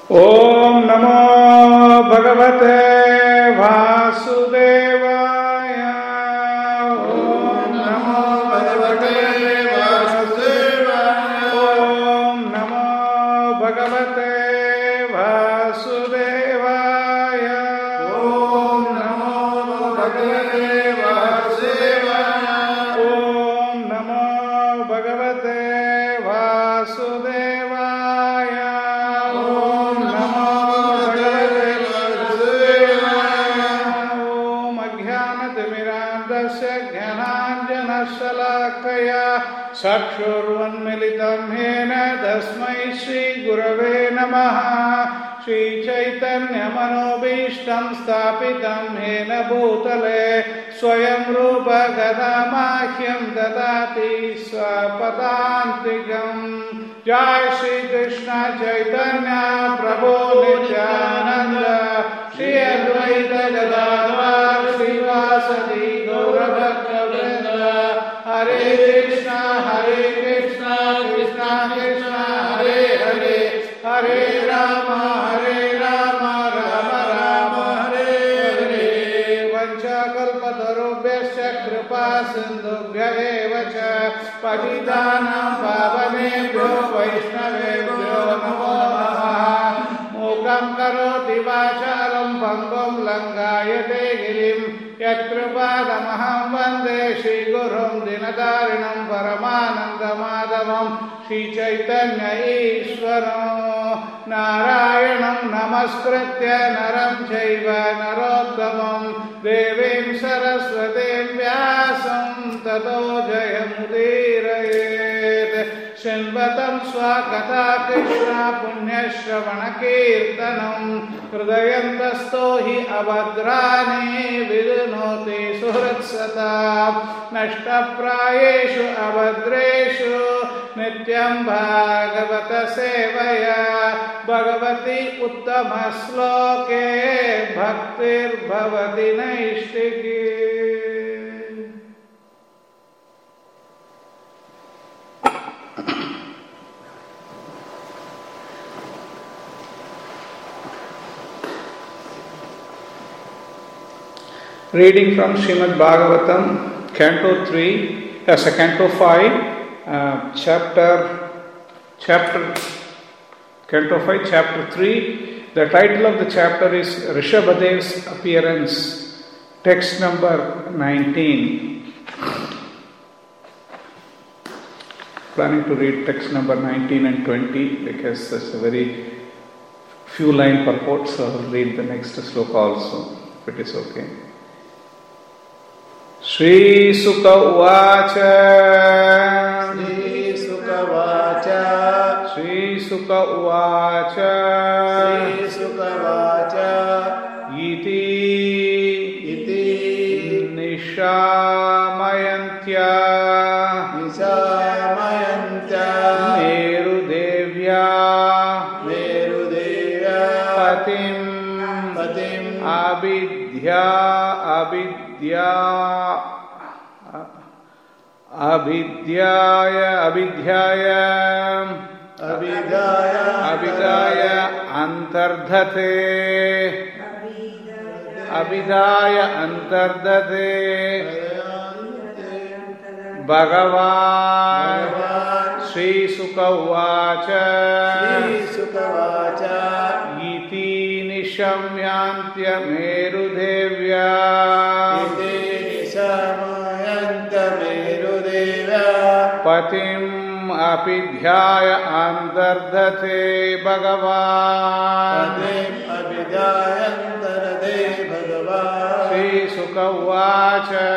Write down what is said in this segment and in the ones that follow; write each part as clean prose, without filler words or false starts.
ओम नमो भगवते वासुदेवाय। ओम नमो भगवते वासुदेवाय। ओम नमो भगवते वासुदेवाय। ओम नमो भगवते वासुदेवाय। ओम नमो भगवते वासुदेवाय। ज्ञानाञ्जनशलाकया चक्षुरुन्मीलितं येन तस्मै श्रीगुरवे नमः। श्रीचैतन्यमनोभीष्टं स्थापितं येन भूतले स्वयं रूप गदामाह्यं ददाति स्वपदान्तिकम्। जय श्री कृष्ण चैतन्य प्रभु नित्यानंद श्री अद्वैत गदाधर श्रीवासदि गौरभक्तवृंद। हरे कृष्ण कृष्ण कृष्ण हरे हरे, हरे राम राम राम हरे हरे। वंशकल्पतरुभ्यश्च कृपा सिन्धुभ्य एव च पतितानां पावनेभ्यो वैष्णवेभ्यो नमो नमः। मूकं करोति वाचालं पङ्गुं लङ्घयते गिरिं यत्कृपादमहं वन्दे श्रीगुरुं दीनतारिणं परमानन्दमाधवं श्रीचैतन्य ईश्वरं। नारायणं नमस्कृत्य नरं चैव नरोत्तमं देवीं सरस्वतीं व्यासं ततो जयमुदीरयेत्। शृण्वतं स्वकथा कृष्ण पुण्यश्रवणकीर्तनं हृदयन्तस्थो हि अभद्राणि विदुनोति सुहृत्सता। नष्टप्रायेषु अभद्रेषु नित्यं भागवत सेवया भगवति उत्तमश्लोके भक्तिर्भवति नैष्टिकी। Reading from Srimad Bhagavatam, Canto 3, Canto 5, Canto 5, Chapter 3. The title of the chapter is Rishabhadev's Appearance, text number 19. Planning to read text number 19 and 20 because there's a very few line purport, so I'll read the next sloka also, if it is okay. Shri Sukha Uvacha. Shri Sukha Uvacha. Shri Sukha Uvacha. Shri Sukha Uvacha. Iti Nishamayantya Merudevya Patim Abhidyaya Antardhate Bhagavan Shri Sukha Uvacha Iti Nishamyantya Merudevya Patim Abhidyaya Antardhate Bhagavan Shri Sukha Uvacha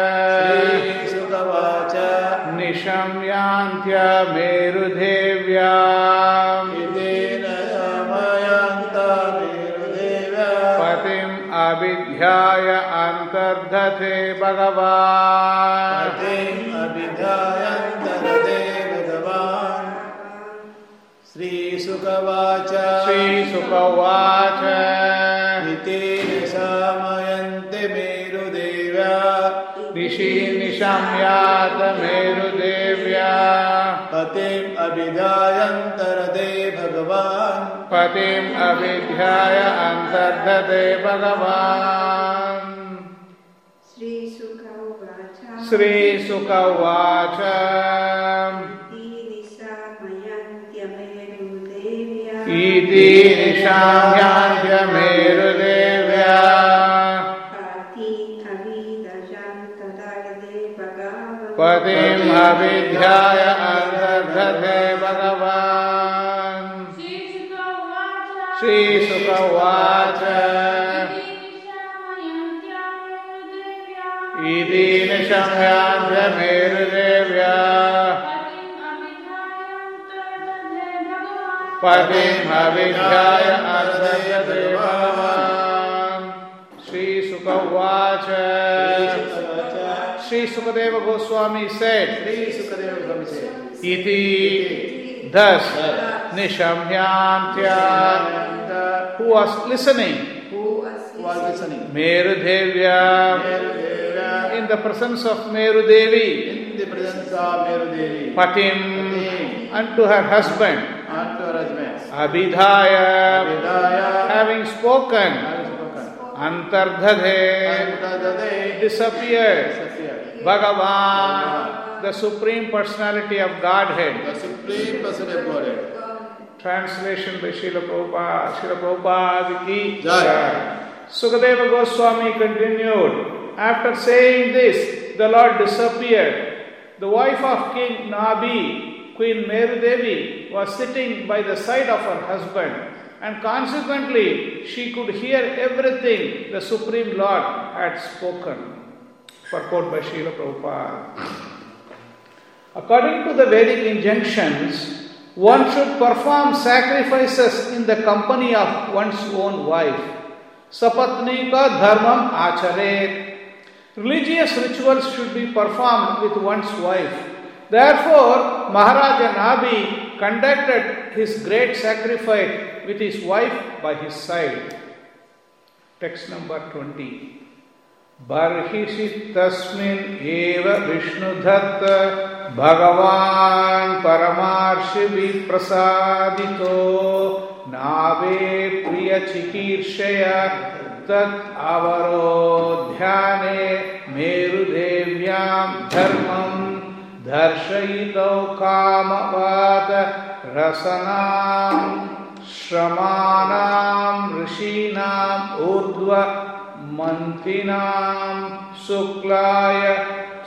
Nishamyantya Merudevya Patim Abhidyaya Antardhate Bhagavan Shri Sukha Uvacha Iti Nishamayante Merudevya Nishi Nishamyata Merudevya Patim Abhidyaya Antardhate Bhagavan Patim avidhyaya antardhate Bhagavan. Sri Sukha Uvacha. Iti nishamyantya merudevya. Patim avidhyaya antardhate Bhagavan. Sri Sukha Uvacha. Iti nishamyantya merudevya. Patim avidhyaya antardhate Bhagavan. Sri Sukha Uvacha. Sri Sukadeva Goswami said, Iti, thus, Nishamyantya, who was listening, Merudevya, in the presence of Merudevi, Patim, unto her husband, Abhidhaya, having spoken, Antardhate, disappeared. Bhagavan, the Supreme Personality of Godhead. Translation by Srila Prabhupada. Srila Prabhupada ki jai. Sukadeva Goswami continued, after saying this, the Lord disappeared. The wife of King Nabi, Queen Merudevi, was sitting by the side of her husband, and consequently she could hear everything the Supreme Lord had spoken. Purport by Srila Prabhupada. According to the Vedic injunctions, one should perform sacrifices in the company of one's own wife. Sapatnika dharmam acharet. Religious rituals should be performed with one's wife. Therefore, Maharaja Nabi conducted his great sacrifice with his wife by his side. Text number 20. Barhishi tasmin eva Vishnudhatta Bhagavan Paramarshi Viprasadito Nave Priya Chikirshaya Tat Avarodhyane Merudevyam Dharmam Dharshayito Kamavata Rasanam Shramanam Rishinam Urdva Mantinam Suklaya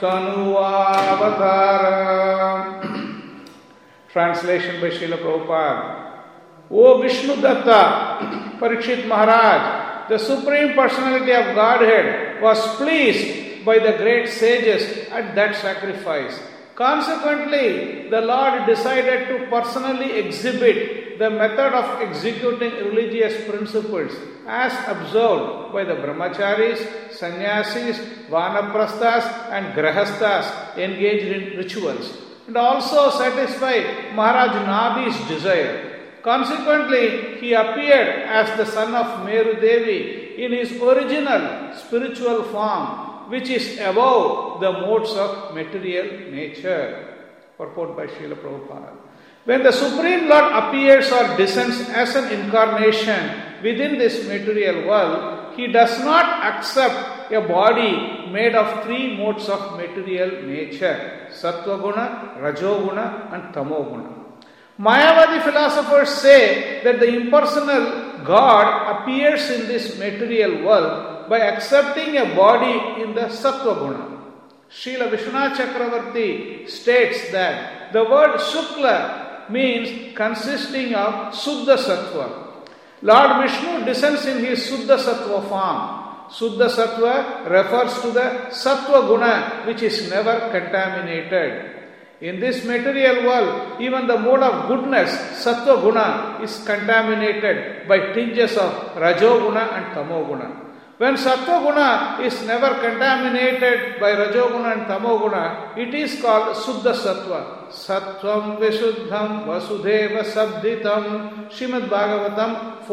Tanuavathara. Translation by Srila Prabhupada. O Vishnudatta, Parikshit Maharaj, the Supreme Personality of Godhead was pleased by the great sages at that sacrifice. Consequently, the Lord decided to personally exhibit the method of executing religious principles as observed by the brahmacharis, sannyasis, vanaprasthas and grahasthas engaged in rituals, and also satisfy Maharaj Nabi's desire. Consequently, he appeared as the son of Meru Devi in his original spiritual form, which is above the modes of material nature. Purport by Srila Prabhupada. When the Supreme Lord appears or descends as an incarnation within this material world, he does not accept a body made of three modes of material nature: Sattva-guna, Rajoguna and Tamoguna. Mayavadi philosophers say that the impersonal God appears in this material world by accepting a body in the Sattva-guna. Srila Vishwanath Chakravarti states that the word Shukla means consisting of Suddha Sattva. Lord Vishnu descends in his Suddha Sattva form. Suddha Sattva refers to the Sattva Guna, which is never contaminated. In this material world, even the mode of goodness, Sattva Guna, is contaminated by tinges of Rajoguna and Tamoguna. When Sattva Guna is never contaminated by Rajoguna and Tamoguna, it is called Suddha Sattva. Sattvam Vishuddham Vasudeva Sabdhitam, Srimad Bhagavatam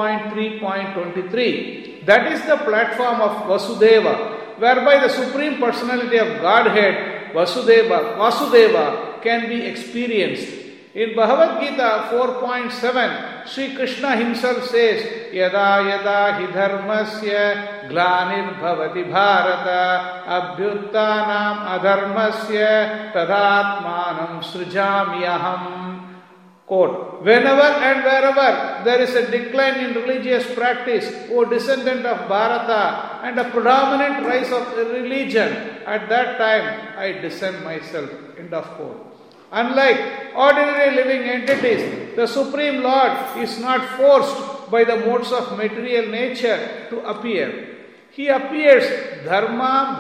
4.3.23. That is the platform of Vasudeva, whereby the Supreme Personality of Godhead, Vasudeva, can be experienced. In Bhagavad Gita 4.7, Sri Krishna himself says, Yada yada hi dharmasya glanir bhavati bharata abhyuttanam adharmasya tadatmanam srijami aham. Quote, whenever and wherever there is a decline in religious practice, O descendant of Bharata, and a predominant rise of religion, at that time I descend myself. End of quote. Unlike ordinary living entities, the Supreme Lord is not forced by the modes of material nature to appear. He appears dharma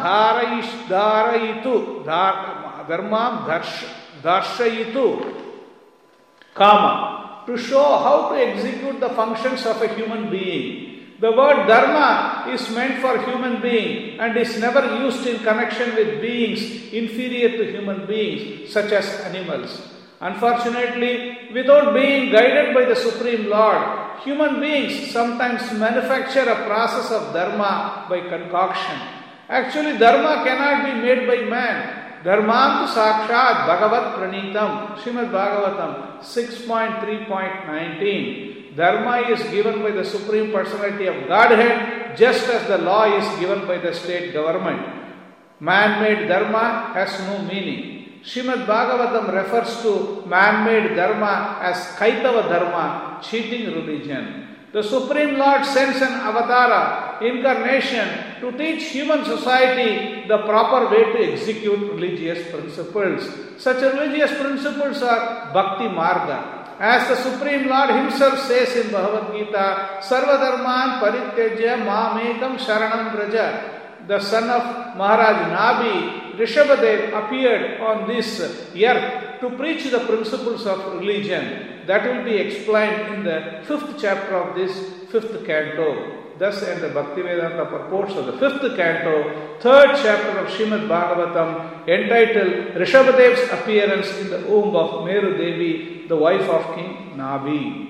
darshayitu kama, to show how to execute the functions of a human being. The word dharma is meant for human being and is never used in connection with beings inferior to human beings, such as animals. Unfortunately, without being guided by the Supreme Lord, human beings sometimes manufacture a process of dharma by concoction. Actually, dharma cannot be made by man. Dharmantu sakshat bhagavat pranitam, Srimad Bhagavatam 6.3.19. Dharma is given by the Supreme Personality of Godhead, just as the law is given by the state government. Man-made dharma has no meaning. Srimad Bhagavatam refers to man-made dharma as kaitava dharma, cheating religion. The Supreme Lord sends an avatara, incarnation, to teach human society the proper way to execute religious principles. Such religious principles are Bhakti Marga. As the Supreme Lord himself says in Bhagavad Gita, Sarva Dharman Parityajya Mamekam Sharanam Braja. The son of Maharaj Nabi, Rishabhadev, appeared on this earth to preach the principles of religion. That will be explained in the 5th chapter of this 5th canto. Thus, in the Bhaktivedanta purports of the 5th canto, 3rd chapter of Srimad Bhagavatam, entitled Rishabhadev's appearance in the womb of Meru Devi, the wife of King Nabi.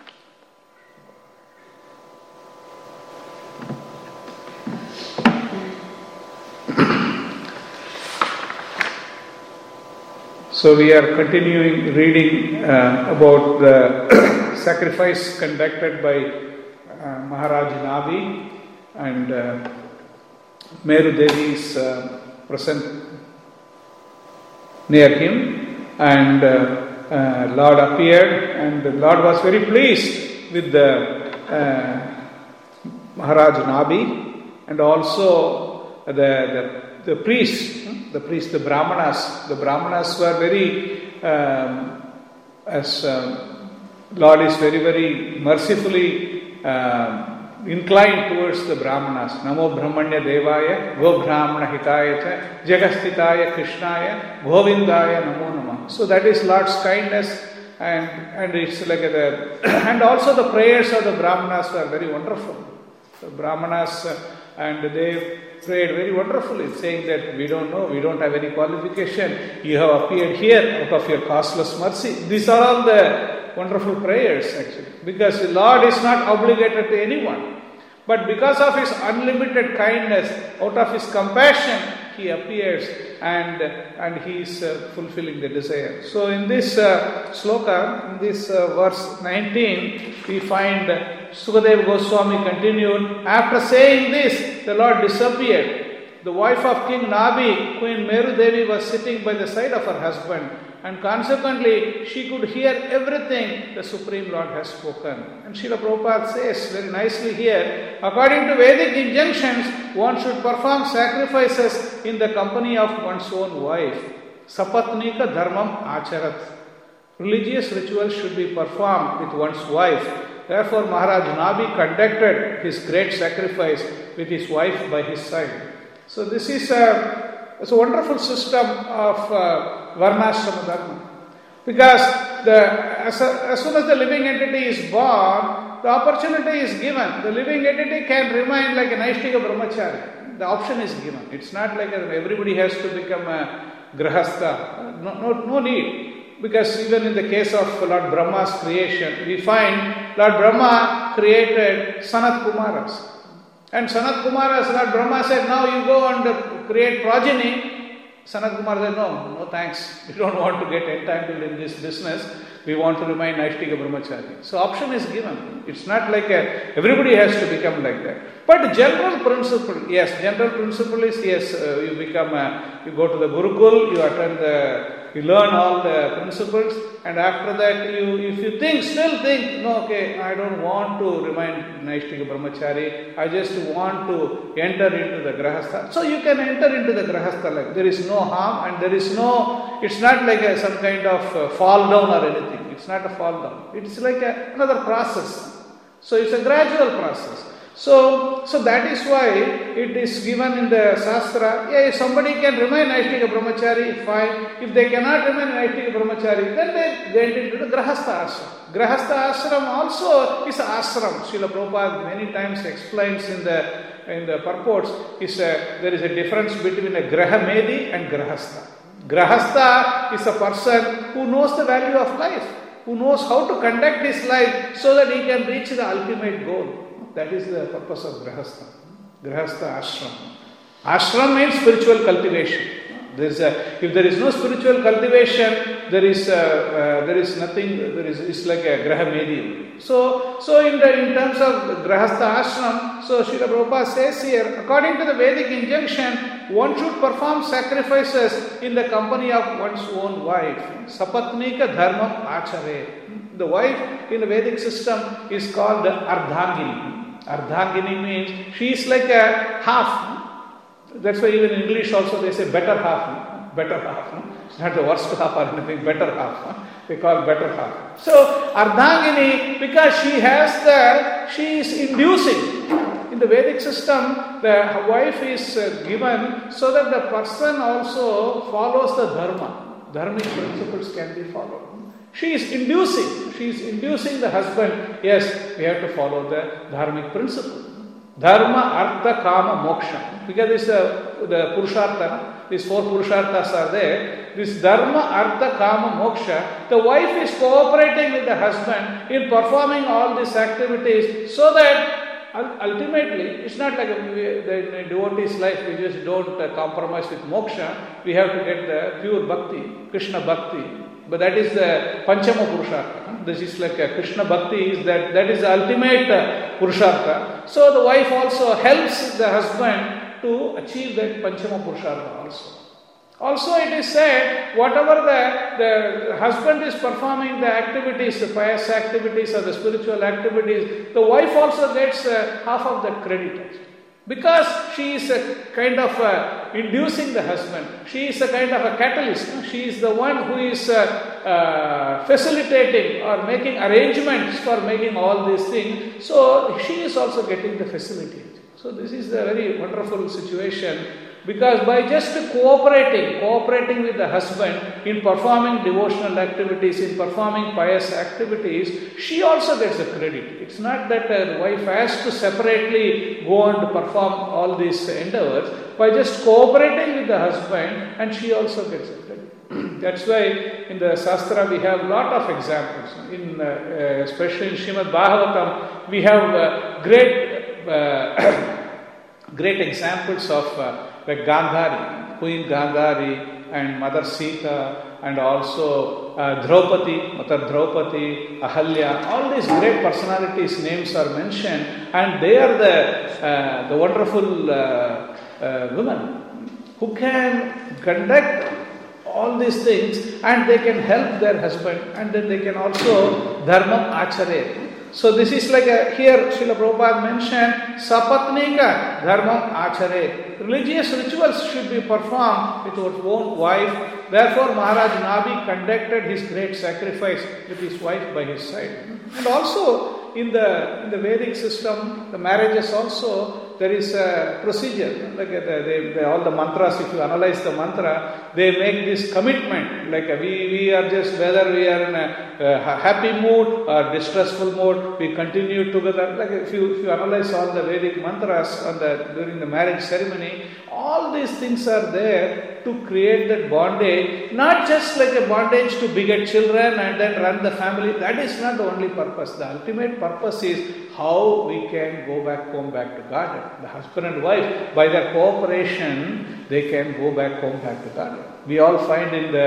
So we are continuing reading about the sacrifice conducted by Maharaj Nabi, and Meru Devi is present near him, and Lord appeared, and the Lord was very pleased with the Maharaj Nabi, and also the priests, the Brahmanas. The Brahmanas were very, as Lord is very, very mercifully inclined towards the Brahmanas. Namo Brahmanya Devaya, Go Brahmana Hitaya, Jagastitaya Krishnaya, Govindaya Namo Namah. So that is Lord's kindness, and it's like and also the prayers of the Brahmanas were very wonderful. The Brahmanas, and they prayed very wonderfully, saying that we don't know, we don't have any qualification. You have appeared here out of your causeless mercy. These are all the wonderful prayers, actually, because the Lord is not obligated to anyone. But because of His unlimited kindness, out of His compassion, He appears and He is fulfilling the desire. So in this sloka, in this verse 19, we find Sukadeva Goswami continued, after saying this, the Lord disappeared. The wife of King Nabi, Queen Meru Devi, was sitting by the side of her husband, and consequently she could hear everything the Supreme Lord has spoken. And Srila Prabhupada says very nicely here, according to Vedic injunctions, one should perform sacrifices in the company of one's own wife. Sapatnika dharmam acharat. Religious rituals should be performed with one's wife. Therefore, Maharaj Nabi conducted his great sacrifice with his wife by his side. So this is a wonderful system of Varnashrama Dharma. Because as soon as the living entity is born, the opportunity is given. The living entity can remain like a Naishtika Brahmachari. The option is given. It's not like everybody has to become a Grahastha. No need. Because even in the case of Lord Brahma's creation, we find Lord Brahma created Sanat Kumaras. And Sanat Kumaras, Lord Brahma said, now you go and create progeny. Sanat Kumar said, no thanks. We don't want to get entangled in this business. we want to remain Naishtika Brahmachari. So option is given. It's not like everybody has to become like that. But general principle, yes, general principle is yes, you become, you go to the Gurukul, you attend you learn all the principles, and after that, if you still think, no, okay, I don't want to remain Naishtika Brahmachari, I just want to enter into the Grahastha. So you can enter into the Grahastha life. There is no harm, and there is no, it's not like some kind of fall down or anything. It's not a fall down. It's like another process. So it's a gradual process. So that is why it is given in the Shastra. Yeah, if somebody can remain Naishtika Brahmachari, fine. If they cannot remain Naishtika Brahmachari, then they get into the Grahastha Ashram. Grahastha Ashram also is ashram. Srila Prabhupada many times explains in the purports, there is a difference between a Grahamedi and Grahastha. Grahastha is a person who knows the value of life, who knows how to conduct his life so that he can reach the ultimate goal. That is the purpose of Grahastha. Grahastha Ashram. Ashram means spiritual cultivation. If there is no spiritual cultivation, there is nothing. It's like a Grahamedi. So in terms of Grahastha Ashram, so Srila Prabhupada says here, according to the Vedic injunction, one should perform sacrifices in the company of one's own wife. Sapatnika dharmam achare. The wife in the Vedic system is called Ardhangini. Ardhangini means she is like a half. That's why even in English also they say better half. Better half. It's not the worst half or anything, better half. They call better half. So Ardhangini, because she is inducing. In the Vedic system, the wife is given so that the person also follows the dharma. Dharmic principles can be followed. She is inducing the husband, yes, we have to follow the dharmic principle. Dharma, Artha, Kama, Moksha. Because this the Purushartha, these 4 Purusharthas are there. This Dharma, Artha, Kama, Moksha. The wife is cooperating with the husband in performing all these activities so that ultimately, it's not like in a devotee's life, we just don't compromise with moksha. We have to get the pure bhakti, Krishna bhakti. But that is the Panchama Purushartha. This is like a Krishna bhakti, that is the ultimate Purushartha. So the wife also helps the husband to achieve that Panchama Purushartha also. Also it is said, whatever the husband is performing the activities, the pious activities or the spiritual activities, the wife also gets half of that credit. Because she is a kind of inducing the husband. She is a kind of a catalyst. She is the one who is facilitating or making arrangements for making all these things. So she is also getting the facility. So this is a very wonderful situation. Because by just cooperating with the husband in performing devotional activities, in performing pious activities, she also gets the credit. It's not that the wife has to separately go and perform all these endeavors. By just cooperating with the husband, and she also gets the credit. That's why in the Shastra we have a lot of examples. Especially in Srimad Bhagavatam, we have great examples of like Gandhari, Queen Gandhari and Mother Sita and also Draupadi, Mother Draupadi, Ahalya, all these great personalities' names are mentioned, and they are the wonderful women who can conduct all these things and they can help their husband, and then they can also dharmam achare. So this is like here Srila Prabhupada mentioned sapatnika dharmam achare. Religious rituals should be performed with one's own wife. Therefore Maharaj Nabi conducted his great sacrifice with his wife by his side. And also in the Vedic system, the marriages also, there is a procedure. Like all the mantras, if you analyze the mantra, they make this commitment. Like we are just, whether we are in a happy mood or distressful mood, we continue together. Like if you analyze all the Vedic mantras during the marriage ceremony, all these things are there to create that bondage, not just like a bondage to beget children and then run the family. That is not the only purpose. The ultimate purpose is how we can go back home, back to Godhead. The husband and wife, by their cooperation, they can go back home, back to Godhead. We all find in the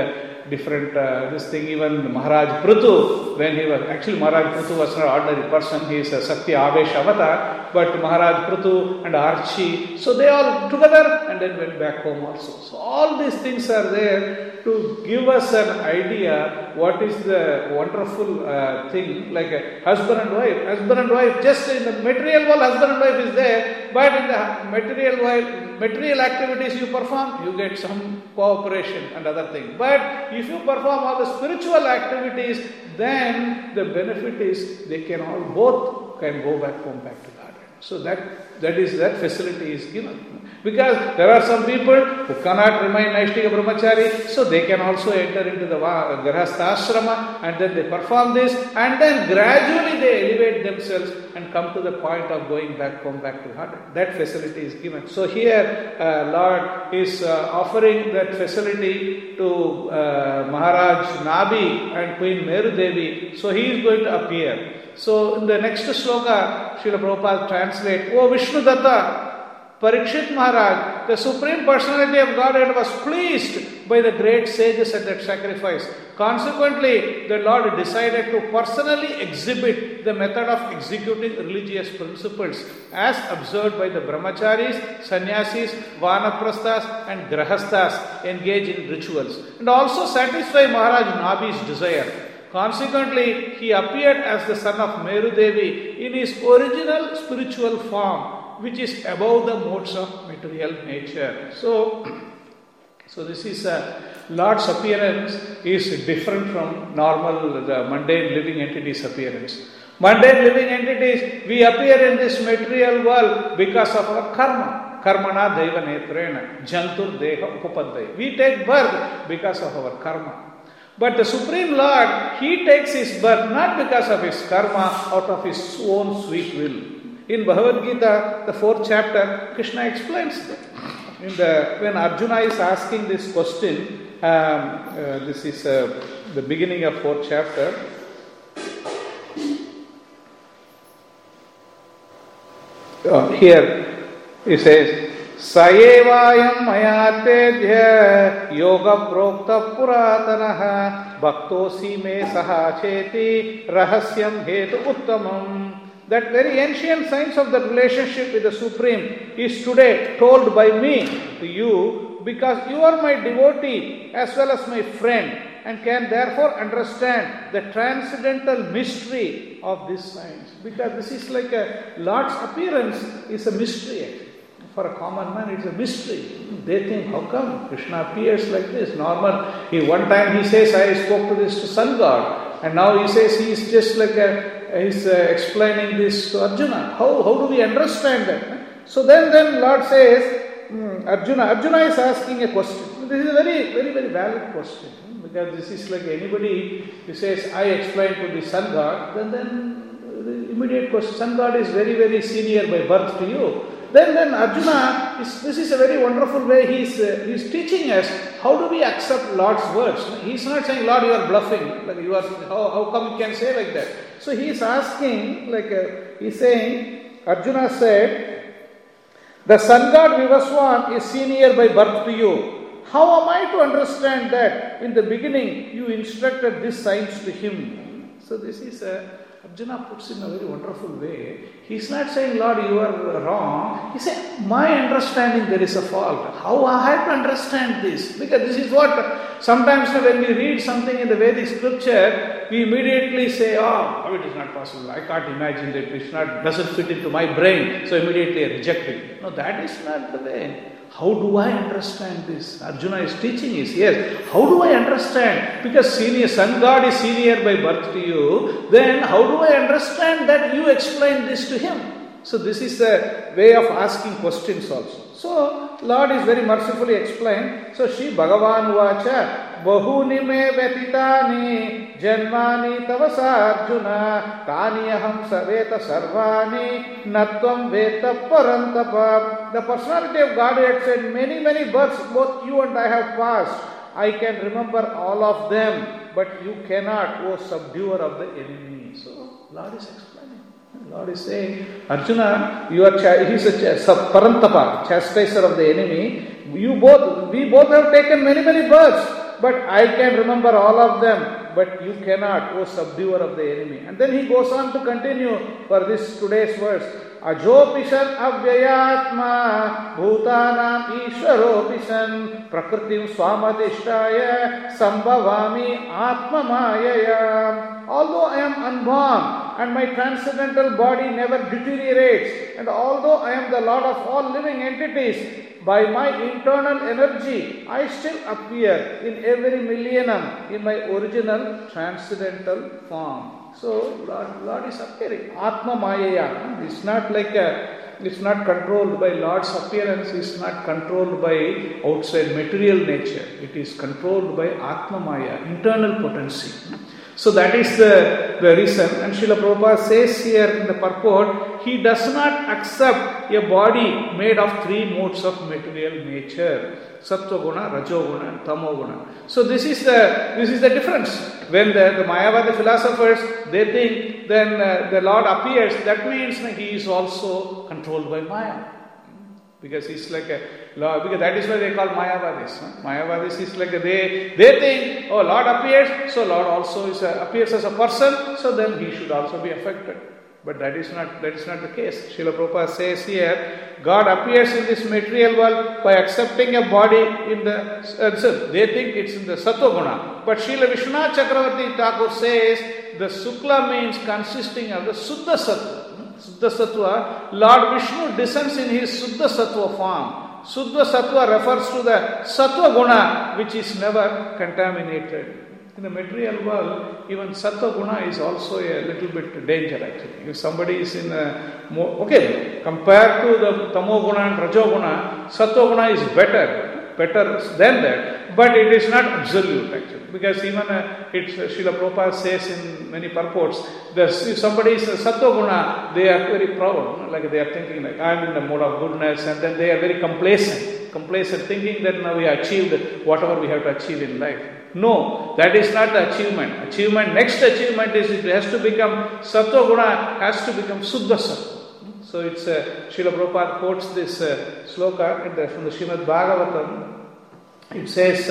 different this thing. Even Maharaj Prithu, when he was, actually Maharaj Prithu was not an ordinary person, he is a Satya Avesh avatar, but Maharaj Prithu and Archie, so they all together and then went back home also. So all these things are there to give us an idea what is the wonderful thing, like a husband and wife. Husband and wife, just in the material world, husband and wife is there, but in the material activities you perform, you get some cooperation and other things. But if you perform all the spiritual activities, then the benefit is they can all both can go back home, back to garden. So that facility is given. Because there are some people who cannot remain Naishtika Brahmachari, so they can also enter into the Grahastha Ashrama and then they perform this and then gradually they elevate themselves and come to the point of going back home, back to garden. That facility is given. So here Lord is offering that facility to Maharaj Nabi and Queen Meru Devi. So he is going to appear. So in the next sloka, Srila Prabhupada translates, O Vishnu Datta, Parikshit Maharaj, the Supreme Personality of Godhead was pleased by the great sages at that sacrifice. Consequently, the Lord decided to personally exhibit the method of executing religious principles as observed by the Brahmacharis, Sannyasis, Vanaprasthas and Grahasthas engaged in rituals and also satisfy Maharaj Nabi's desire. Consequently, he appeared as the son of Meru Devi in his original spiritual form, which is above the modes of material nature. So this is Lord's appearance is different from normal, the mundane living entities' appearance. Mundane living entities, we appear in this material world because of our karma. Karmana deva netrena, jantur deha upapadai. We take birth because of our karma. But the Supreme Lord, He takes His birth not because of His karma, out of His own sweet will. In Bhagavad Gita, the 4th chapter, Krishna explains that. When Arjuna is asking this question, this is the beginning of 4th chapter. Here he says, Sayevayam mayatedhya yoga prokta puratanaha bhaktosi me sahacheti rahasyam hetu uttamam. That very ancient science of the relationship with the Supreme is today told by me to you because you are my devotee as well as my friend and can therefore understand the transcendental mystery of this science. Because this is like a Lord's appearance is a mystery. For a common man, it's a mystery. They think, how come Krishna appears like this? Normal. One time he says, I spoke to this to sun god. And now he says he is just like he's explaining this to Arjuna. How do we understand that? So then Lord says, Arjuna is asking a question. This is a very, very, very valid question. Because this is like anybody who says, I explained to the sun god, then the immediate question, sun god is very, very senior by birth to you. Then Arjuna, this is a very wonderful way he's teaching us how do we accept Lord's words. He's not saying, Lord, you are bluffing. Like you are, how come you can say like that? So he's asking, he's saying, Arjuna said, the sun god Vivaswan is senior by birth to you. How am I to understand that in the beginning you instructed this science to him? So this is Arjuna puts in a very wonderful way. He's not saying, Lord, you are wrong. He said, my understanding there is a fault. How I have to understand this? Because this is what, sometimes when we read something in the Vedic scripture, we immediately say, oh, it is not possible. I can't imagine that. It doesn't fit into my brain. So immediately I reject it. No, that is not the way. How do I understand this? Arjuna is teaching us. Yes, how do I understand? Because sun god is senior by birth to you. Then how do I understand that you explain this to him? So this is the way of asking questions also. So Lord is very mercifully explained. So Shri Bhagavan Vacha Bahuni me vetitani janmani tavasa Arjuna tani aham saveta sarvani natvam veta parantapa. The personality of Godhead said, many births both you and I have passed. I can remember all of them, but you cannot, O subduer of the enemy. So Lord is explaining. Lord is saying, Arjuna, he's a parantapa, chastiser of the enemy. We both have taken many births, but I can remember all of them, but you cannot, O subduer of the enemy. And then he goes on to continue for this today's verse. Ajopishan avyayatma bhutanam ishwaropishan prakritim swamadishtaya sambhavami atma mayaya. Although I am unborn and my transcendental body never deteriorates, and although I am the Lord of all living entities, by my internal energy I still appear in every millennium in my original transcendental form. So Lord is appearing. Atma Mayaya. It's not it's not controlled by Lord's appearance, it's not controlled by outside material nature. It is controlled by Atma Maya, internal potency. So that is the reason. And Srila Prabhupada says here in the purport, he does not accept a body made of three modes of material nature. Sattva guna, Rajo guna and Tamo guna. So this is the difference. When the Mayavadi philosophers, they think then the Lord appears, that means he is also controlled by Maya. Because he's like a Lord, because that is why they call Mayavadis. Mayavadis is like they think, oh, Lord appears, so Lord also appears as a person, so then he should also be affected. But that is not the case. Srila Prabhupada says here, God appears in this material world by accepting a body in the they think it's in the Sattva guna. But Srila Vishwanath Chakravarti Thakur says the Sukla means consisting of the Suddha Sattva. Suddha Sattva, Lord Vishnu descends in his Suddha Sattva form. Suddha Sattva refers to the Sattva guna which is never contaminated. In the material world, even Sattva guna is also a little bit danger actually. If somebody is in compared to the Tamo guna and Rajo guna, Sattva guna is better than that, but it is not absolute actually. Because even Srila Prabhupada says in many purports, if somebody is a Sattva guna, they are very proud, like they are thinking like, I am in the mode of goodness, and then they are very complacent, thinking that now we achieved whatever we have to achieve in life. No, that is not the achievement. Next achievement is it has to become Sattva guna, has to become Suddha Sattva. So it's Srila Prabhupada quotes this sloka from the Srimad Bhagavatam. It says,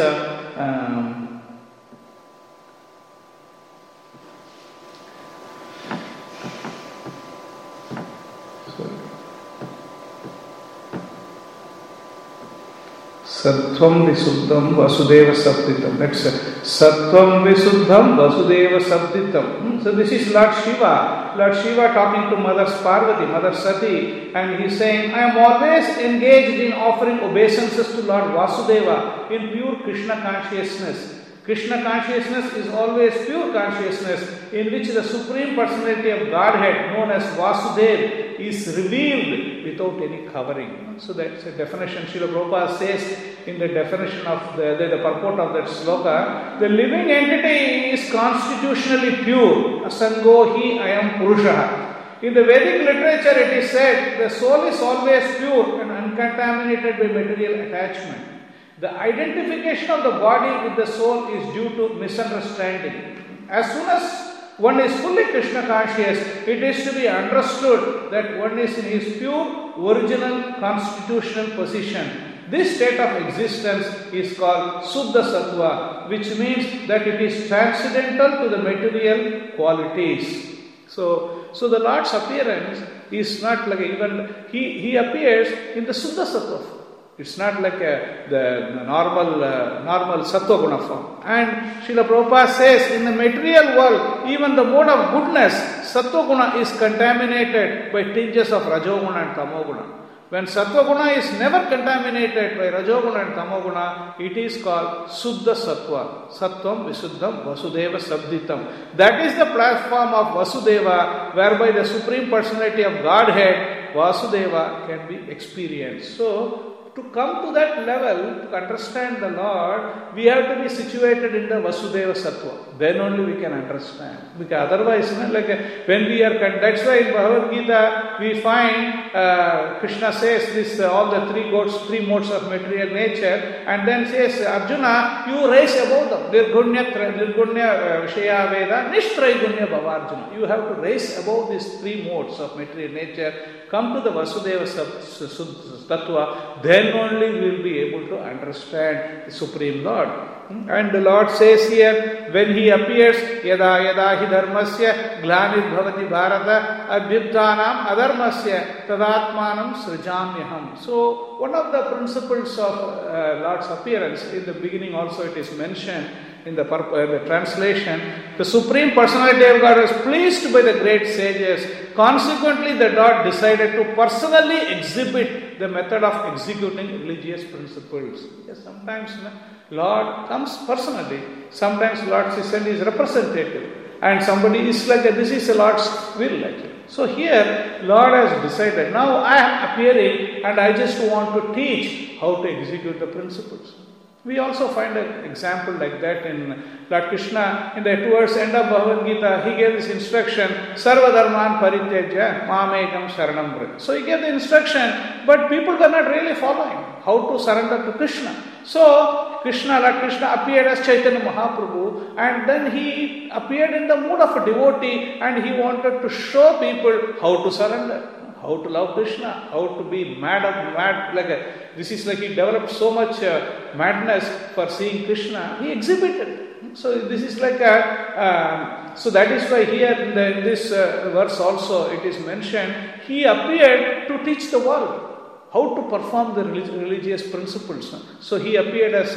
Sattvam Visuddham Vasudeva Sabditam. That's Sattvam Visuddham Vasudeva Sabditam. So this is Lord Shiva. Lord Shiva talking to Mother Parvati, Mother Sati, and he's saying, I am always engaged in offering obeisances to Lord Vasudeva in pure Krishna consciousness. Krishna consciousness is always pure consciousness in which the Supreme Personality of Godhead, known as Vasudeva, is revealed without any covering. So that's a definition. Srila Prabhupada says in the definition of the purport of that sloka, the living entity is constitutionally pure. Asango hi ayam purusha. In the Vedic literature it is said the soul is always pure and uncontaminated by material attachment. The identification of the body with the soul is due to misunderstanding. As soon as one is fully Krishna conscious, it is to be understood that one is in his pure, original, constitutional position. This state of existence is called Suddha Sattva, which means that it is transcendental to the material qualities. So the Lord's appearance is not like even he appears in the Suddha Sattva. It's not like the normal Sattva guna form. And Srila Prabhupada says in the material world, even the mode of goodness, Sattva guna is contaminated by tinges of Rajo guna and Tamo guna. When Sattva guna is never contaminated by Rajo guna and Tamo guna, it is called Suddha Sattva. Sattvam Visuddham Vasudeva Sabditam. That is the platform of Vasudeva, whereby the Supreme Personality of Godhead, Vasudeva, can be experienced. So, to come to that level, to understand the Lord, we have to be situated in the Vasudeva Sattva. Then only we can understand. Because otherwise, when we are, that's why in Bhagavad Gita we find Krishna says this, all the three modes of material nature, and then says, Arjuna, you rise above them. Nirgunya Vishaya Veda, Nishtraigunya Bhavarjuna. You have to rise above these three modes of material nature, come to the Vasudeva Sattva, then only we will be able to understand the Supreme Lord. And the Lord says here, when He appears, yada yada hi dharmasya glanir bhavati bharata abhyutthanam adharmasya tadatmanam srijamyaham. So one of the principles of Lord's appearance, in the beginning also it is mentioned in the translation, the Supreme Personality of God was pleased by the great sages. Consequently, the Lord decided to personally exhibit the method of executing religious principles. Yes, sometimes Lord comes personally. Sometimes Lord is representative. And somebody is like, this is the Lord's will actually. So here, Lord has decided, now I am appearing and I just want to teach how to execute the principles. We also find an example like that in Lord Krishna, in the towards end of Bhagavad Gita, He gave this instruction, Sarva Dharman Parityajya Mamekam Sharanam Vraj. So He gave the instruction, but people were not really following how to surrender to Krishna. So Lord Krishna appeared as Chaitanya Mahaprabhu, and then He appeared in the mood of a devotee, and He wanted to show people how to surrender, how to love Krishna, how to be mad. This is like He developed so much madness for seeing Krishna. He exhibited. So this is like so that is why here in this verse also it is mentioned, He appeared to teach the world how to perform the religious principles. So He appeared as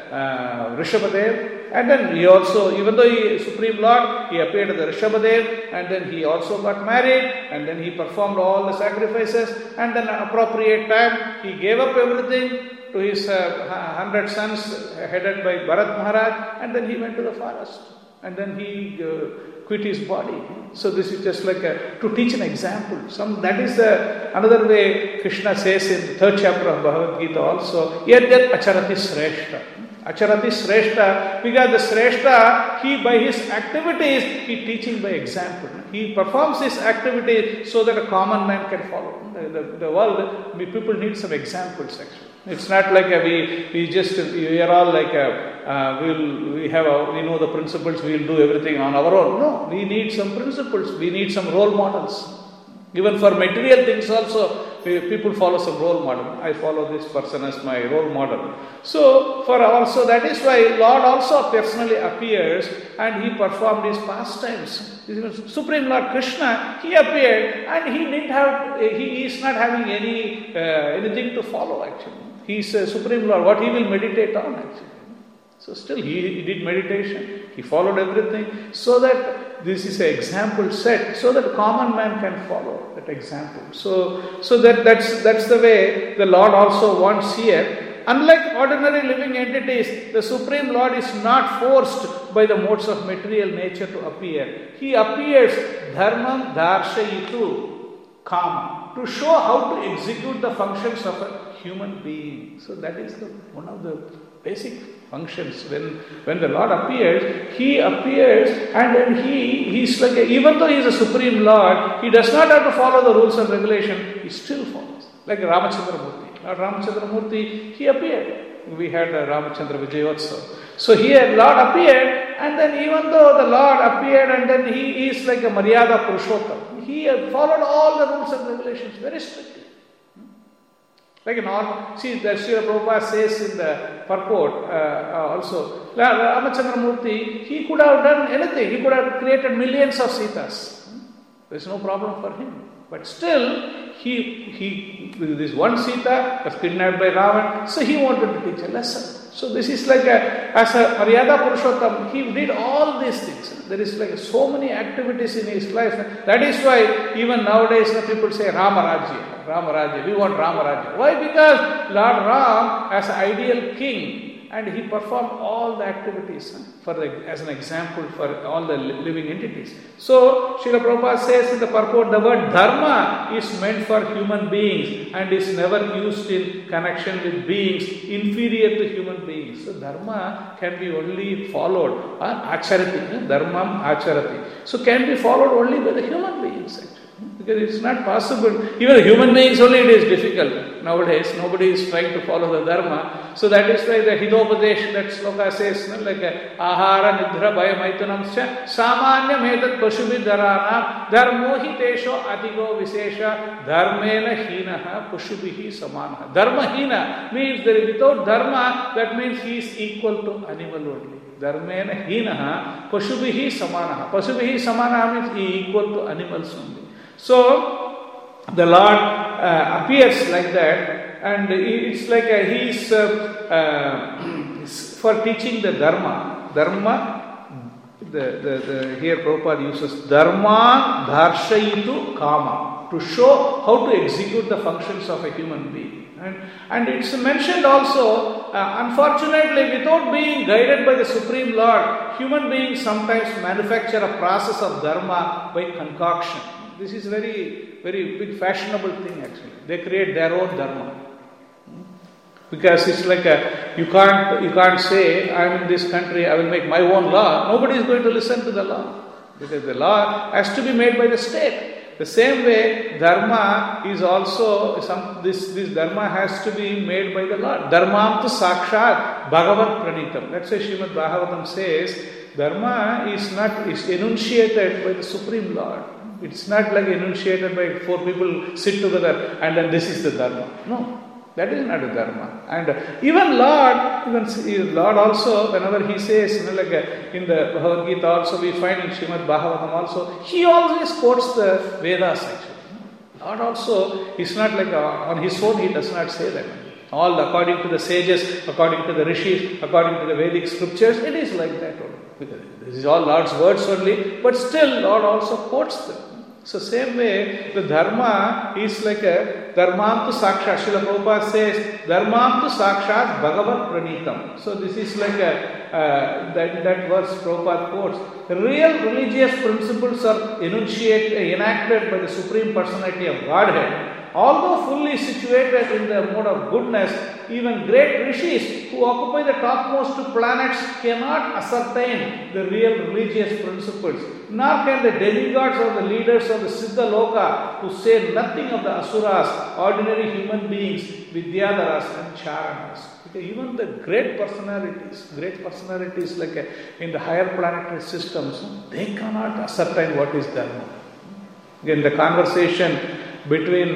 Rishabhadev, and then He also, even though He is Supreme Lord, He appeared as Rishabhadev, and then He also got married, and then He performed all the sacrifices, and then at appropriate time He gave up everything to His 100 sons headed by Bharat Maharaj, and then He went to the forest, and then He quit His body. So this is just like to teach an example. That is another way Krishna says in the 3rd chapter of Bhagavad Gita also, Yadyat Acharati Sreshta. Acharati Sreshta, because the Sreshta, he by his activities, he teaching by example. He performs his activities so that a common man can follow. The world, people need some examples actually. It's not like we are all like we know the principles, we will do everything on our own. No, we need some principles, we need some role models. Even for material things also, people follow some role model. I follow this person as my role model. So that is why Lord also personally appears and He performed His pastimes. Supreme Lord Krishna, He appeared and He is not having anything to follow actually. He is a Supreme Lord, what He will meditate on actually. So still He did meditation, He followed everything, so that this is an example set, so that common man can follow that example. So that's the way the Lord also wants here. Unlike ordinary living entities, the Supreme Lord is not forced by the modes of material nature to appear. He appears dharmam darshayitu kama, to show how to execute the functions of a human being. So that is one of the basic functions. When the Lord appears, He appears and then He's like, even though He is a Supreme Lord, He does not have to follow the rules and regulation, He still follows. Like Ramachandra Murti. Lord Ramachandra Murti, He appeared. We had Ramachandra Vijayotsav. So here Lord appeared, and then even though the Lord appeared and then He is like a Maryada Purushottam, He followed all the rules and regulations very strictly. Like that Srila Prabhupada says in the purport also, Ramachandra Murti, he could have done anything. He could have created millions of Sitas. There is no problem for him. But still, he this one Sita was kidnapped by Ravan, so he wanted to teach a lesson. So this is like as a Maryada Purushottam, he did all these things. There is like so many activities in his life. That is why even nowadays people say Ramarajya, we want Ramarajya. Why? Because Lord Ram as an ideal king, and he performed all the activities as an example for all the living entities. So Srila Prabhupada says in the purport, the word dharma is meant for human beings and is never used in connection with beings inferior to human beings. So dharma can be only followed, acharati, dharmam acharati. So can be followed only by the human beings actually. Because it's not possible. Even human beings only it is difficult. Nowadays, nobody is trying to follow the Dharma. So that is why the Hidopadesh, that sloka says, like Ahara Nidra Bhayamaitanamsya Samanya Metat Pashubhidharana Dharmo Hitesho Atigo Visesha Dharmena Hinaha Pashubhihi Samana. Dharma Hina means that without Dharma, that means he is equal to animal only. Dharmena Hinaha Pashubhihi Samana. Pashubhihi Samana means he is equal to animals only. So, the Lord appears like that, and it's like he is for teaching the Dharma. Dharma, here Prabhupada uses Dharma Dharshayitu Kama, to show how to execute the functions of a human being. And it's mentioned also, unfortunately, without being guided by the Supreme Lord, human beings sometimes manufacture a process of Dharma by concoction. This is very, very big fashionable thing actually. They create their own Dharma. Because it's like you can't say, I am in this country, I will make my own law. Nobody is going to listen to the law. Because the law has to be made by the state. The same way, Dharma is also, this Dharma has to be made by the Lord. Dharmam tu sakshat bhagavat pranitam. That's why Srimad Bhagavatam says, Dharma is enunciated by the Supreme Lord. It's not like enunciated by 4 people sit together and then this is the Dharma. No, that is not a Dharma. And even Lord also, whenever he says, like in the Bhagavad Gita also, we find in Srimad Bhagavatam also, he always quotes the Vedas actually. Lord also is not like on his own, he does not say that. All according to the sages, according to the rishis, according to the Vedic scriptures, it is like that only. Because this is all Lord's words only, but still Lord also quotes them. So same way, the Dharma is like a Dharmam tu Sakshat. Srila Prabhupada says, Dharmam tu Sakshat Bhagavat Pranitam. So this is like that verse Prabhupada quotes. The real religious principles are enacted by the Supreme Personality of Godhead. Although fully situated in the mode of goodness, even great rishis who occupy the topmost planets cannot ascertain the real religious principles. Nor can the demigods or the leaders of the Siddha Loka, who say nothing of the asuras, ordinary human beings, Vidyadharas and Charanas. Because even the great personalities like in the higher planetary systems, they cannot ascertain what is Dharma. In the conversation between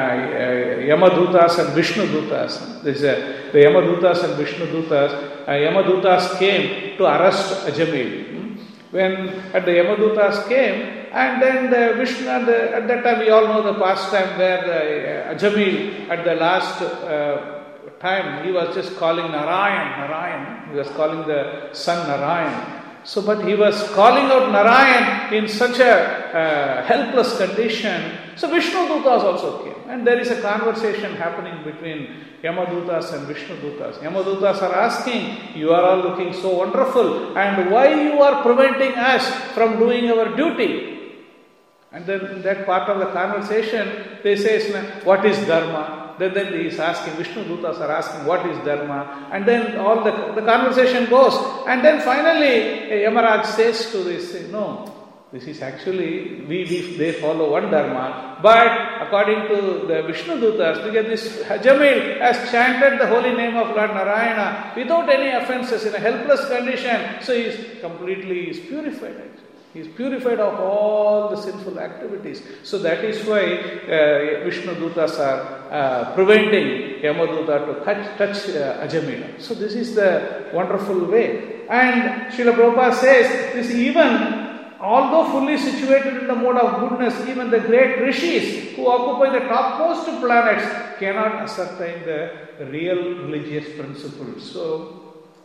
Yamadutas and Vishnudutas. The Yamadutas and Vishnudutas. Yamadutas came to arrest Ajamil. When at the Yamadutas came, and then the Vishnu, at that time we all know the past time where Ajamil at the last time he was just calling Narayan. He was calling the sun Narayan. So, but he was calling out Narayan in such a helpless condition. So Vishnudutas also came. And there is a conversation happening between Yamadutas and Vishnudutas. Yamadutas are asking, you are all looking so wonderful, and why you are preventing us from doing our duty? And then in that part of the conversation, they say, what is Dharma? Then he is asking, Vishnudutas are asking, what is Dharma? And then all the conversation goes. And then finally, Yamaraj says to this, no, this is actually, they follow one Dharma. But according to the Vishnudutas, because this Jamil has chanted the holy name of Lord Narayana without any offenses in a helpless condition. So he is completely purified actually. He is purified of all the sinful activities. So that is why Vishnudutas are preventing Yamaduta to touch Ajamila. So this is the wonderful way. And Srila Prabhupada says, this even, although fully situated in the mode of goodness, even the great rishis who occupy the topmost planets cannot ascertain the real religious principles. So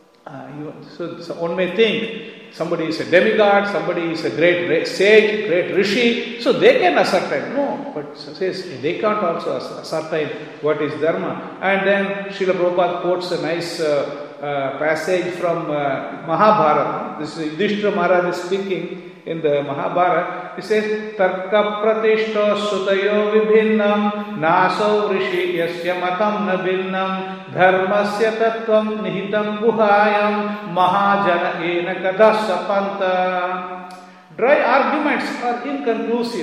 one may think somebody is a demigod, somebody is a great sage, great rishi, so they can ascertain. No, but says they can't also ascertain what is Dharma. And then Srila Prabhupada quotes a nice passage from Mahabharata. This is Yudhishthira Maharaj is speaking in the Mahabharata. He says, Tarka pratishto sutayo vibhinnam naso rishi yasya matam na bhinnam dharmasya tattvam nihitam guhayam mahajana ena kadasya panta. Dry arguments are inconclusive.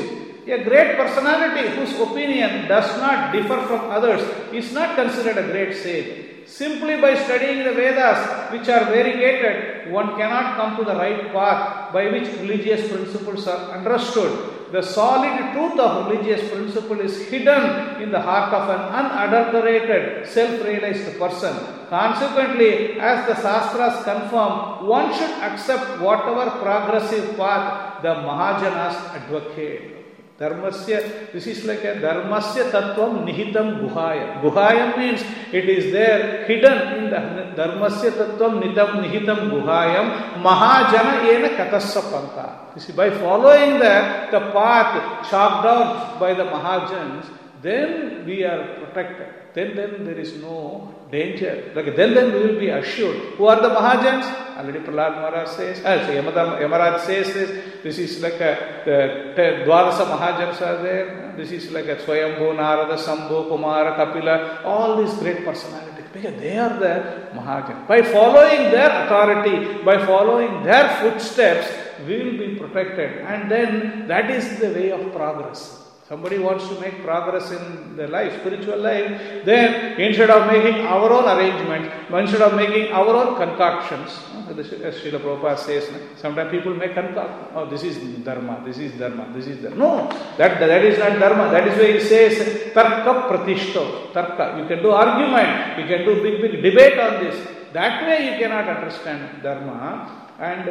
A great personality whose opinion does not differ from others is not considered a great sage. Simply by studying the Vedas, which are variegated, one cannot come to the right path by which religious principles are understood. The solid truth of religious principle is hidden in the heart of an unadulterated, self-realized person. Consequently, as the Shastras confirm, one should accept whatever progressive path the Mahajanas advocate. Dharmasya, this is like a Dharmasya Tattvam Nihitam Guhayam. Guhayam means it is there hidden in the Dharmasya Tattvam Nihitam Guhayam Mahajana Ena Katassa Panta. You see, by following the path chalked out by the Mahajans, then we are protected. Then there is no danger. Like then we will be assured. Who are the Mahajans? Already Prahlad Maharaj says. Yamaraj says this. This is like the Dwadasa Mahajans are there. This is like a Swayambhu, Narada, Sambhu, Kumara, Kapila. All these great personalities. Because they are the Mahajans. By following their authority, by following their footsteps, we will be protected. And then that is the way of progress. Somebody wants to make progress in their life, spiritual life, then instead of making our own arrangements, instead of making our own concoctions, as Srila Prabhupada says, sometimes people make concoctions. Oh, this is dharma, this is dharma, this is dharma. No, that is not dharma. That is why he says, tarka pratishto. Tarka. You can do argument, you can do big debate on this. That way you cannot understand dharma. And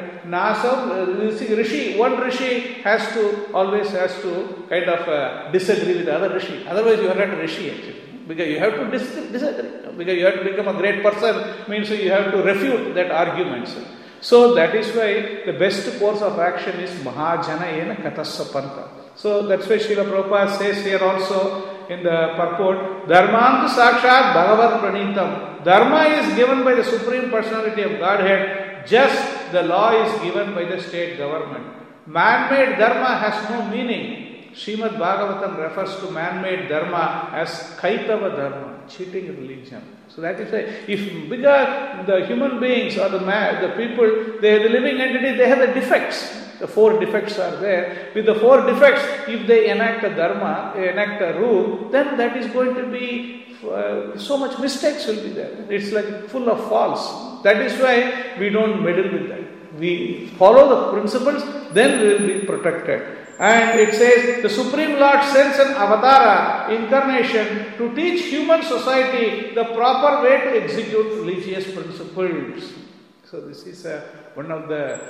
Rishi, one Rishi always has to kind of disagree with the other Rishi. Otherwise you are not a Rishi actually. Because you have to disagree. Because you have to become a great person, means you have to refute that argument. So that is why the best course of action is Mahajana Ena Katassa Panta. So that's why Srila Prabhupada says here also in the purport, Dharmantu Sakshat Bhagavat Pranitam. Dharma is given by the Supreme Personality of Godhead, just the law is given by the state government. Man-made dharma has no meaning. Srimad Bhagavatam refers to man-made dharma as Kaitava dharma, cheating religion. So that is why, because the human beings or the people, the living entity, they have the defects. The 4 defects are there. With the 4 defects, if they enact a dharma, enact a rule, then that is going to be so much mistakes will be there. It's like full of faults. That is why we don't meddle with that. We follow the principles, then we will be protected. And it says, the Supreme Lord sends an avatara, incarnation, to teach human society the proper way to execute religious principles. So this is one of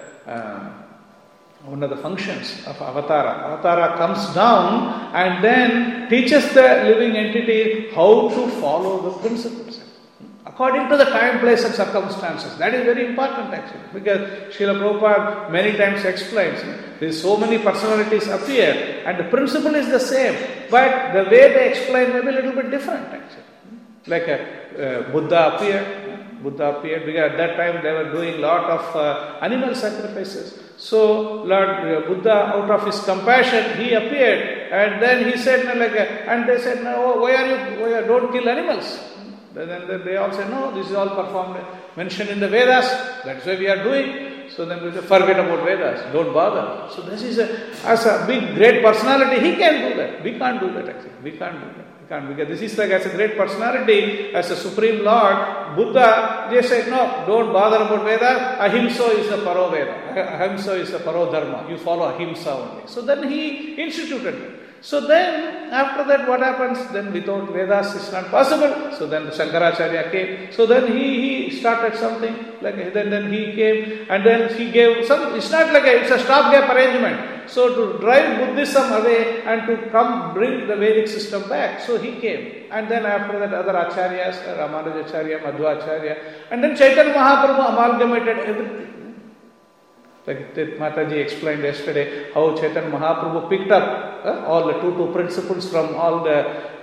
the functions of avatara. Avatara comes down and then teaches the living entity how to follow the principles according to the time, place and circumstances. That is very important actually, because Srila Prabhupada many times explains, there is so many personalities appear and the principle is the same, but the way they explain may be a little bit different actually. Like Buddha appeared because at that time they were doing lot of animal sacrifices. So Lord Buddha, out of his compassion, he appeared and then he said, and they said, no, why don't kill animals? Then they all said, no, this is all performed, mentioned in the Vedas, that's why we are doing. So then we say, forget about Vedas, don't bother. So this is as a big, great personality, he can do that. We can't do that actually. We can't do that. Because this is like as a great personality, as a Supreme Lord, Buddha, they said, no, don't bother about Vedas. Ahimsa is the Paro Veda. Ahimsa is the Paro Dharma. You follow Ahimsa only. So then he instituted it. So then, after that, what happens? Then without Vedas, it's not possible. So then Shankaracharya came. So then he started something, like then he came, and then he gave some, it's not like it's a stopgap arrangement. So to drive Buddhism away and to come bring the Vedic system back. So he came. And then after that, other Acharyas, Ramanujacharya, Madhvacharya, and then Chaitanya Mahaprabhu amalgamated everything. Like Mataji explained yesterday, how Chaitanya Mahaprabhu picked up all the two principles from all the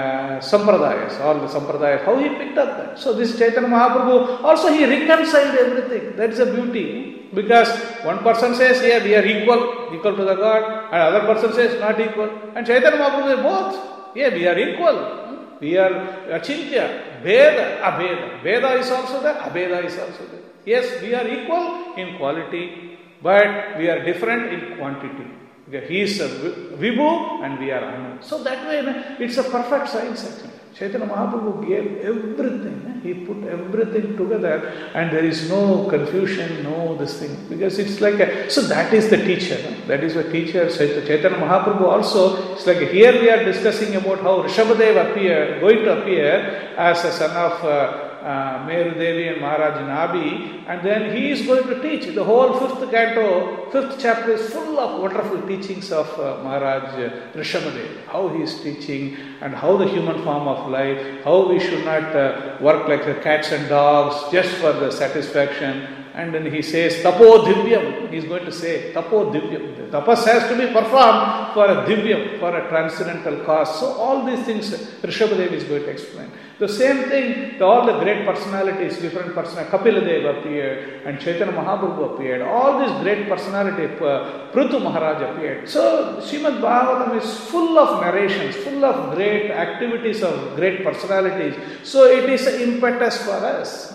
sampradayas, how he picked up that. So this Chaitanya Mahaprabhu, also he reconciled everything. That is the beauty. Because one person says, yeah, we are equal to the God, and other person says, not equal. And Chaitanya Mahaprabhu says, both. Yeah, we are equal. We are achintya, Veda, Abheda. Veda is also there, Abheda is also there. Yes, we are equal in quality, but we are different in quantity. Because he is a Vibhu and we are Anu. So that way, it's a perfect science actually. Chaitanya Mahaprabhu gave everything. He put everything together and there is no confusion, no this thing. Because it's like so that is the teacher. That is the teacher. Chaitanya Mahaprabhu also, it's like here we are discussing about how Rishabhadev going to appear as a son of Meru Devi and Maharaj Nabi, and then he is going to teach. The whole 5th canto, 5th chapter is full of wonderful teachings of Maharaj Rishabhadev. How he is teaching and how the human form of life, how we should not work like the cats and dogs just for the satisfaction. And then he says, Tapo Divyam. He is going to say, Tapo Divyam. The tapas has to be performed for a Divyam, for a transcendental cause. So all these things Rishabhadev is going to explain. The same thing, all the great personalities, different personalities, Kapiladev appeared and Chaitanya Mahaprabhu appeared. All these great personalities, Prithu Maharaj appeared. So Srimad Bhagavatam is full of narrations, full of great activities of great personalities. So it is an impetus for us.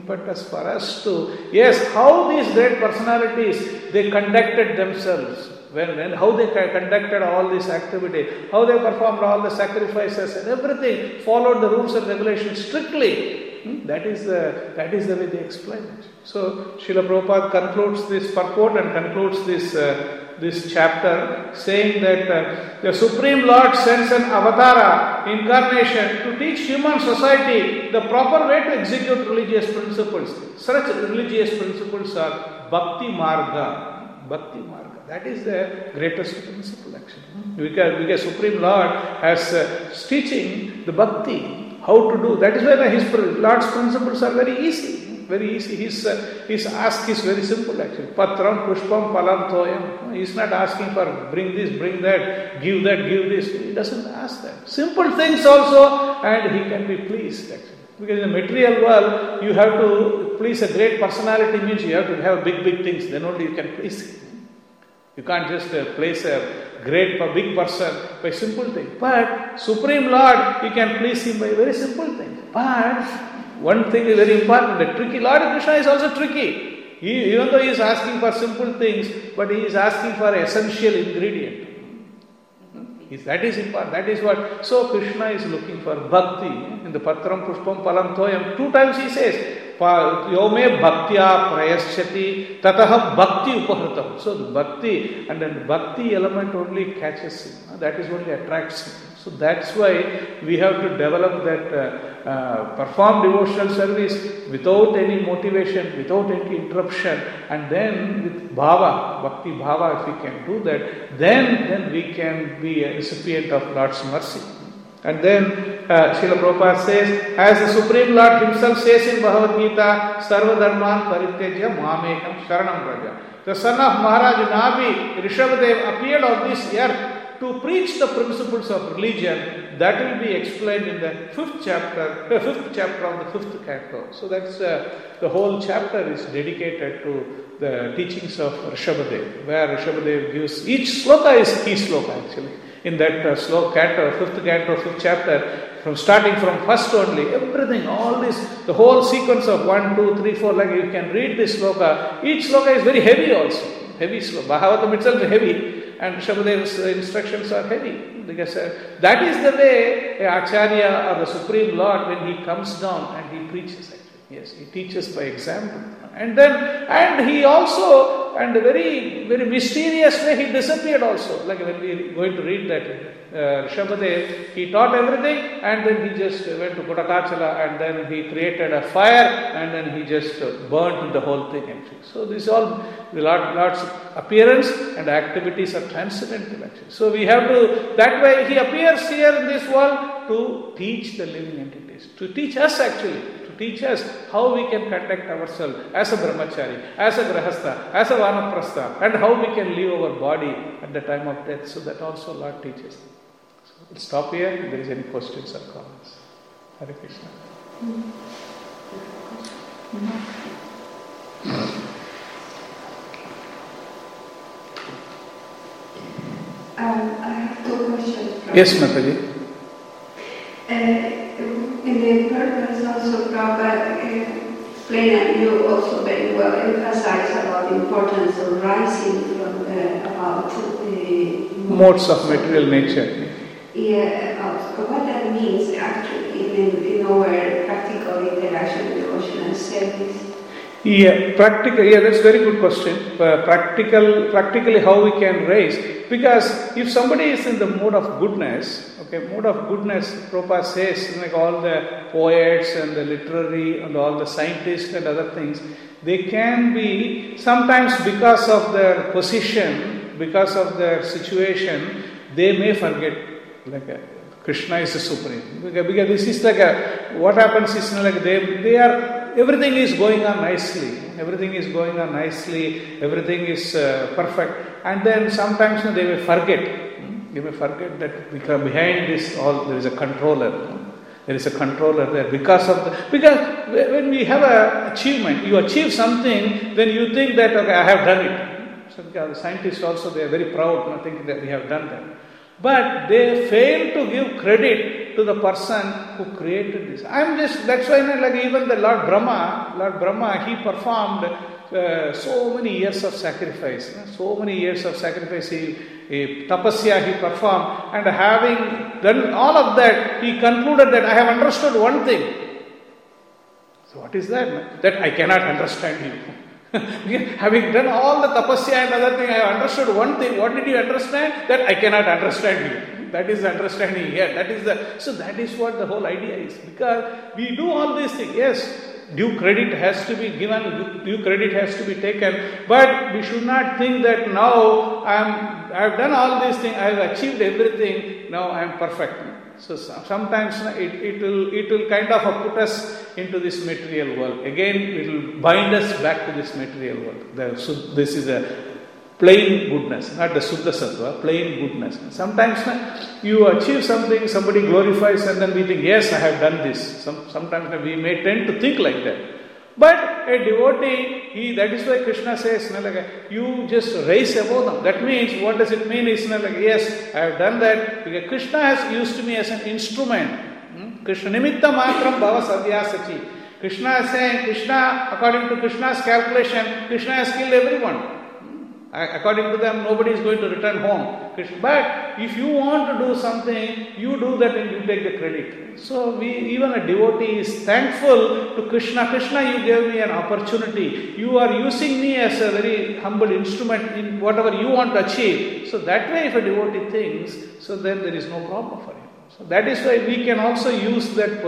To, yes, how these great personalities, they conducted themselves, how they conducted all this activity, how they performed all the sacrifices and everything, followed the rules and regulations strictly. That is the way they explain it. So Srila Prabhupada concludes this purport and concludes this chapter saying that the Supreme Lord sends an avatara, incarnation, to teach human society the proper way to execute religious principles. Such religious principles are Bhakti Marga. Bhakti Marga. That is the greatest principle actually. Because Supreme Lord has teaching the Bhakti, how to do. That is why his Lord's principles are very easy. Very easy. His ask is very simple actually. Patram, Pushpam, Palam, Toyam. He is not asking for bring this, bring that, give this. He doesn't ask that. Simple things also, and he can be pleased actually. Because in the material world, you have to please a great personality, means you have to have big things. Then only you can please him. You can't just place a great, big person by simple things. But Supreme Lord, you can please him by very simple things. But one thing is very important, the tricky. Lord Krishna is also tricky. Even though he is asking for simple things, but he is asking for essential ingredient. That is important. That is what. So Krishna is looking for bhakti. In the Patram Pushpam Palam Toyam, 2 times he says, Yome bhaktya prayaschati tataha bhakti upahritam. So the bhakti, and then bhakti element only catches him. That is only attracts him. So that's why we have to develop that, perform devotional service without any motivation, without any interruption, and then with bhava, bhakti bhava, if we can do that, then we can be a recipient of Lord's mercy. And then Srila Prabhupada says, as the Supreme Lord himself says in Bhagavad Gita, Sarva Dharman Parityajya Mamekam Sharanam Praja. The son of Maharaj Nabi, Rishabhadev, appeared on this earth to preach the principles of religion. That will be explained in the 5th chapter of the 5th canto. So that's the whole chapter is dedicated to the teachings of Rishabhadev, where Rishabhadev gives, each sloka is key sloka actually. In that sloka canto, 5th canto, 5th chapter, starting from first only, everything, all this, the whole sequence of 1, 2, 3, 4, like you can read this sloka. Each sloka is very heavy also. Heavy sloka. Bhagavatam itself is heavy. And Rishabhadev's instructions are heavy. Because that is the way Acharya or the Supreme Lord, when he comes down and he preaches actually. Yes, he teaches by example. And he also, and very, very mysterious way, he disappeared also. Like when we are going to read that, Rishabhadev, he taught everything and then he just went to Kodakachala and then he created a fire and then he just burnt the whole thing actually. So this all, the Lord's appearance and activities are transcendental actually. So we have to, that way he appears here in this world to teach the living entities, to teach us actually. Teach us how we can conduct ourselves as a brahmachari, as a grahastha, as a vanaprastha, and how we can leave our body at the time of death. So that also Lord teaches. So we'll stop here if there is any questions or comments. Hare Krishna. I have 2 questions. Yes, Mataji. In the purpose also, Prabhupada explained, and you also very well emphasize about the importance of rising from the about modes of material nature. What that means actually in our practical interaction with Krishna service. That's a very good question. Practically how we can raise, because if somebody is in the mood of goodness, Prabhupada says, like all the poets and the literary and all the scientists and other things, they can be, sometimes because of their position, because of their situation, they may forget, Krishna is the supreme. Because this is what happens is they are, everything is going on nicely. Everything is perfect. And then sometimes they may forget. They may forget that because behind this all there is a controller. There is a controller there because when we have an achievement, you achieve something, then you think that, okay, I have done it. So because the scientists also, they are very proud, thinking that we have done that. But they fail to give credit to the person who created this. That's why even the Lord Brahma, he performed so many years of sacrifice. Tapasya he performed, and having done all of that, he concluded that I have understood one thing. So what is that? That I cannot understand you. Having done all the tapasya and other thing, I have understood one thing. What did you understand? That I cannot understand you. That is the understanding here. So that is what the whole idea is. Because we do all these things. Yes, due credit has to be given, due credit has to be taken. But we should not think that now I have done all these things, I have achieved everything, now I am perfect. So sometimes it will kind of put us into this material world. Again, it will bind us back to this material world. So this is a plain goodness, not the Suddha Sattva, plain goodness. Sometimes you achieve something, somebody glorifies, and then we think, yes, I have done this. Sometimes we may tend to think like that. But a devotee, that is why Krishna says, you just raise above them. That means, what does it mean? Is yes, I have done that. Because Krishna has used me as an instrument. Krishna nimitta matram bhava sadhyasachi. Krishna is saying, according to Krishna's calculation, Krishna has killed everyone. According to them, nobody is going to return home. But if you want to do something, you do that and you take the credit. So even a devotee is thankful to Krishna. Krishna, you gave me an opportunity. You are using me as a very humble instrument in whatever you want to achieve. So that way, if a devotee thinks, so then there is no problem for him. So that is why we can also use that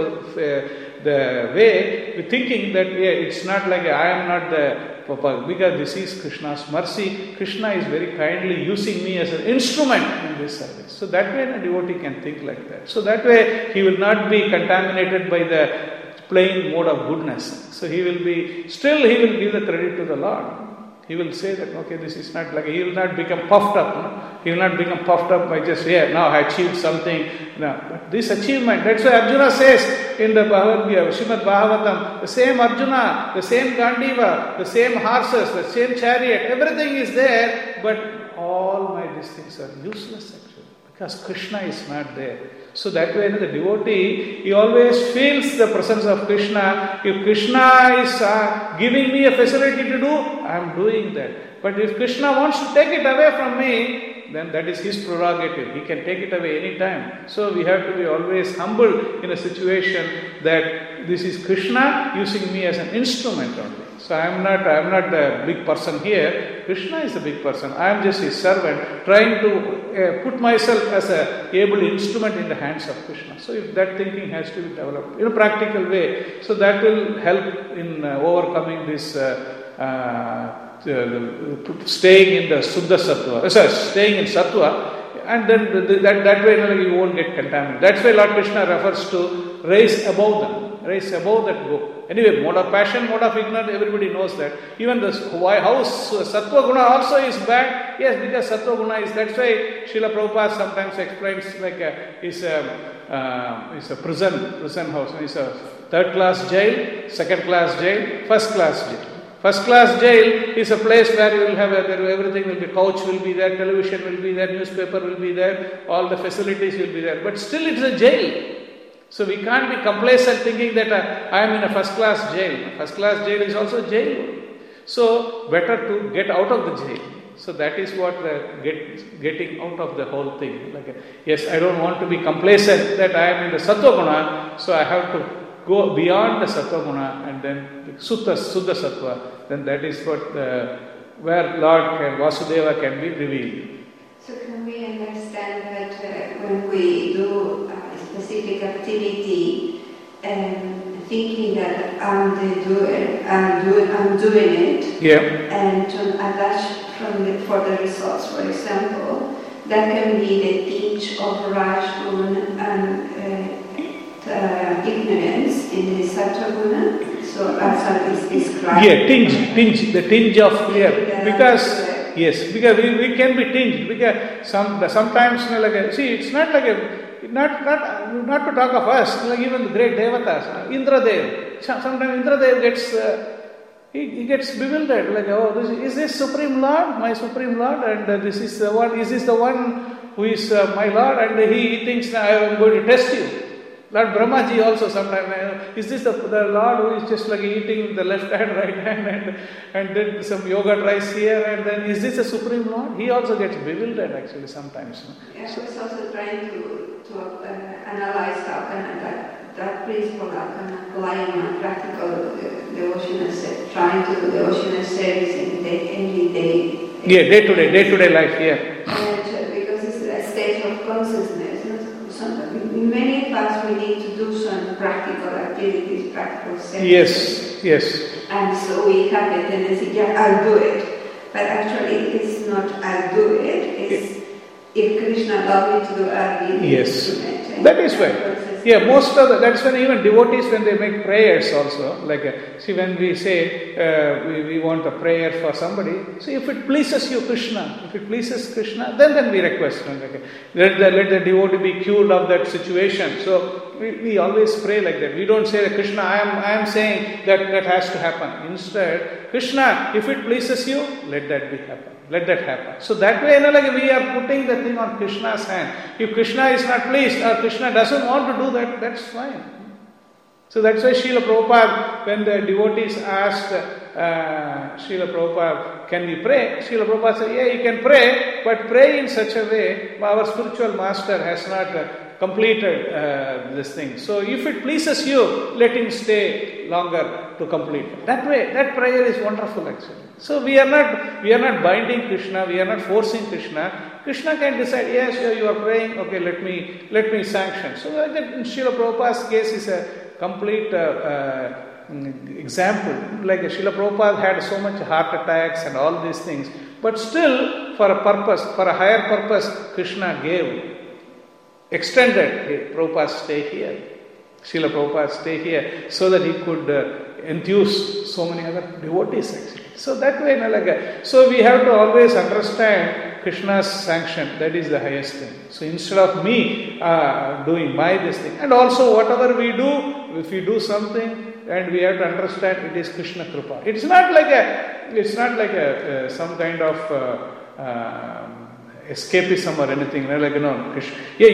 the way, thinking that it's not like I am not the Papa, because this is Krishna's mercy. Krishna is very kindly using me as an instrument in this service. So that way a devotee can think like that. So that way he will not be contaminated by the plain mode of goodness. So he will give the credit to the Lord. He will say that, okay, this is not like, he will not become puffed up. No? He will not become puffed up by just, now I achieved something. No. But this achievement, that's why Arjuna says in the Bhagavad Gita, Srimad Bhagavatam, the same Arjuna, the same Gandiva, the same horses, the same chariot, everything is there, but all these things are useless actually, because Krishna is not there. So that way the devotee, he always feels the presence of Krishna. If Krishna is giving me a facility to do, I am doing that. But if Krishna wants to take it away from me, then that is his prerogative. He can take it away anytime. So we have to be always humble in a situation that this is Krishna using me as an instrument only. So I am not the big person here. Krishna is the big person. I am just his servant, trying to put myself as a able instrument in the hands of Krishna. So if that thinking has to be developed in a practical way, so that will help in overcoming this staying in the Suddha Sattva, staying in Sattva, and then that way you won't get contaminated. That's why Lord Krishna refers to raise above them, raise above that go. Anyway, mode of passion, mode of ignorance, everybody knows that. Even how Sattva Guna also is bad, yes, because Sattva Guna is, that's why Srila Prabhupada sometimes explains it's a prison house. It's a third class jail, second class jail, first class jail. First class jail is a place where you will have everything will be, couch will be there, television will be there, newspaper will be there, all the facilities will be there. But still it is a jail. So we can't be complacent thinking that I am in a first class jail. First class jail is also jail. So better to get out of the jail. So that is what getting out of the whole thing. Yes, I don't want to be complacent that I am in the Sattva Guna, so I have to go beyond the Sattva Guna and then Suddha Sattva. Then that is what where Lord Vasudeva can be revealed. So can we understand that when we do a specific activity thinking that I'm the doer, I'm doing it, and to attach for the results, for example, that can be the tinge of Rajguna and ignorance in the Sattva Guna. So as is described. Yeah, the tinge of fear. Because we can be tinged. Because sometimes, it's not not to talk of us, like even the great devatas, Indradev. Sometimes Indradev gets he gets bewildered, is this Supreme Lord, my Supreme Lord, and this is the one. Is this the one who is my Lord? And he thinks, I am going to test you. Lord Brahmaji also sometimes, is this the Lord who is just like eating the left hand, right hand, and then some yoga tries here, and then is this the Supreme Lord? He also gets bewildered actually sometimes. Yeah, so, he's also trying to analyze how can that principle how can apply in a practical devotional service, trying to do devotional service in everyday. Yeah, day-to-day life, yeah. And because it's a state of consciousness. Many of us, we need to do some practical activities, practical services. Yes. And so we have a tendency, I'll do it. But actually, it's not I'll do it. It's if Krishna allowed me to do, I'll be Yes. That is why. Yeah, most of that's when even devotees, when they make prayers also, see, when we say we want a prayer for somebody, see, if it pleases you, Krishna, then we request. Let the devotee be cured of that situation. So we always pray like that. We don't say, Krishna, I am saying that has to happen. Instead, Krishna, if it pleases you, let that happen. Let that happen. So that way, we are putting the thing on Krishna's hand. If Krishna is not pleased or Krishna doesn't want to do that, that's fine. So that's why Srila Prabhupada, when the devotees asked Srila Prabhupada, can we pray? Srila Prabhupada said, yeah, you can pray, but pray in such a way, our spiritual master has not completed this thing. So if it pleases you, let him stay longer to complete it. That way, that prayer is wonderful actually. So we are not binding Krishna, we are not forcing Krishna. Krishna can decide, yes, you are praying, okay, let me sanction. So in Srila Prabhupada's case is a complete example. Like Srila Prabhupada had so much heart attacks and all these things, but still for a higher purpose, Krishna extended Prabhupada stay here. Srila Prabhupada stay here so that he could enthuse so many other devotees actually. So that way, so we have to always understand Krishna's sanction. That is the highest thing. So instead of me doing this thing, and also whatever we do, if we do something, and we have to understand it is Krishna Kripa. It's not like some kind of escapism or anything. Krishna.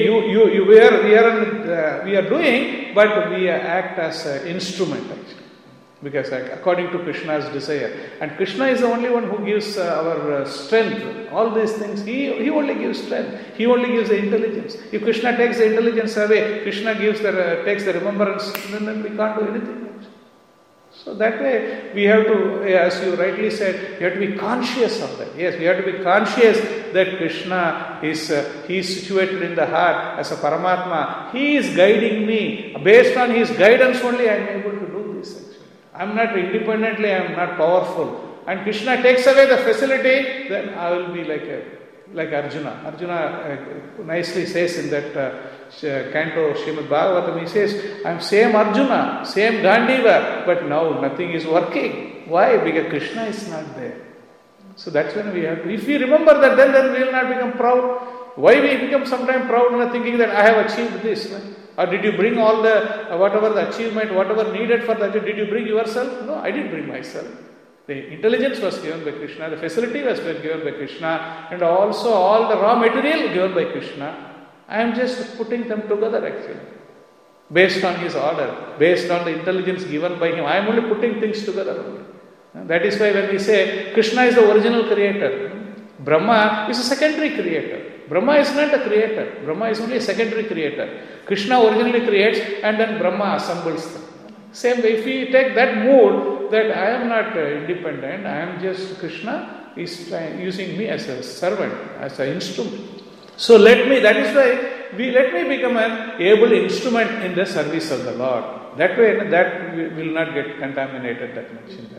Yeah, we are doing, but we act as an instrument actually. Because according to Krishna's desire. And Krishna is the only one who gives our strength. All these things, he only gives strength. He only gives the intelligence. If Krishna takes the intelligence away, Krishna takes the remembrance, then we can't do anything. So that way, we have to, as you rightly said, you have to be conscious of that. Yes, we have to be conscious that Krishna is he is situated in the heart as a Paramatma. He is guiding me. Based on his guidance only, I am able to do this actually. I am not independently, I am not powerful. And Krishna takes away the facility, then I will be like Arjuna. Arjuna nicely says in that canto Srimad Bhagavatam, he says, I am same Arjuna, same Gandiva, but now nothing is working. Why? Because Krishna is not there. So that's when we have to, if we remember that, then we will not become proud. Why we become sometimes proud thinking that I have achieved this? Or did you bring all the, whatever the achievement, whatever needed for that, did you bring yourself? No, I didn't bring myself. The intelligence was given by Krishna, the facility was given by Krishna, and also all the raw material given by Krishna. I am just putting them together actually. Based on his order, based on the intelligence given by him. I am only putting things together only. That is why when we say Krishna is the original creator, Brahma is a secondary creator. Brahma is not a creator. Brahma is only a secondary creator. Krishna originally creates and then Brahma assembles them. Same way, if we take that mood that I am not independent, I am just Krishna is using me as a servant, as an instrument. So let me become an able instrument in the service of the Lord. That way, that will not get contaminated that much in that.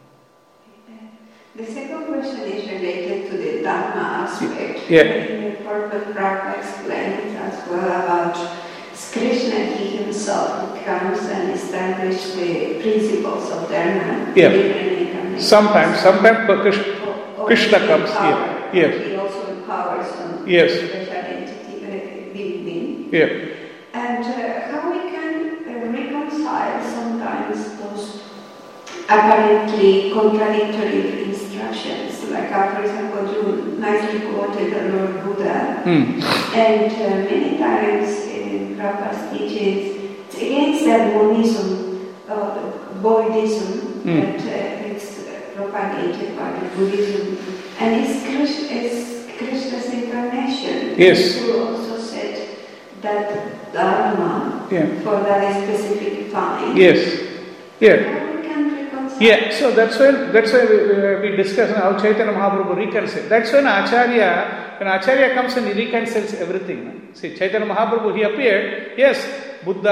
The second question is related to the Dharma aspect. Yeah. In the Purport Prabhupada explained as well about Krishna himself who comes and establishes the principles of Dharma. Yeah. Sometimes Krishna comes here. Yes. He also empowers some special entity within. Yeah. And how we can reconcile sometimes those apparently contradictory instructions, like for example, you nicely quoted the Lord Buddha, and many times in Prabhupada's teachings, it's against that monism, Bodhism, that it's propagated by the Buddhism, and it's Krishna's incarnation. Yes. Who also said that Dharma for that specific time. Yes. Yeah. How we can reconcile? Yeah, so that's why we discuss how Chaitanya Mahaprabhu reconciles. That's when Acharya comes and he reconciles everything. See, Chaitanya Mahaprabhu, he appeared, yes, Lord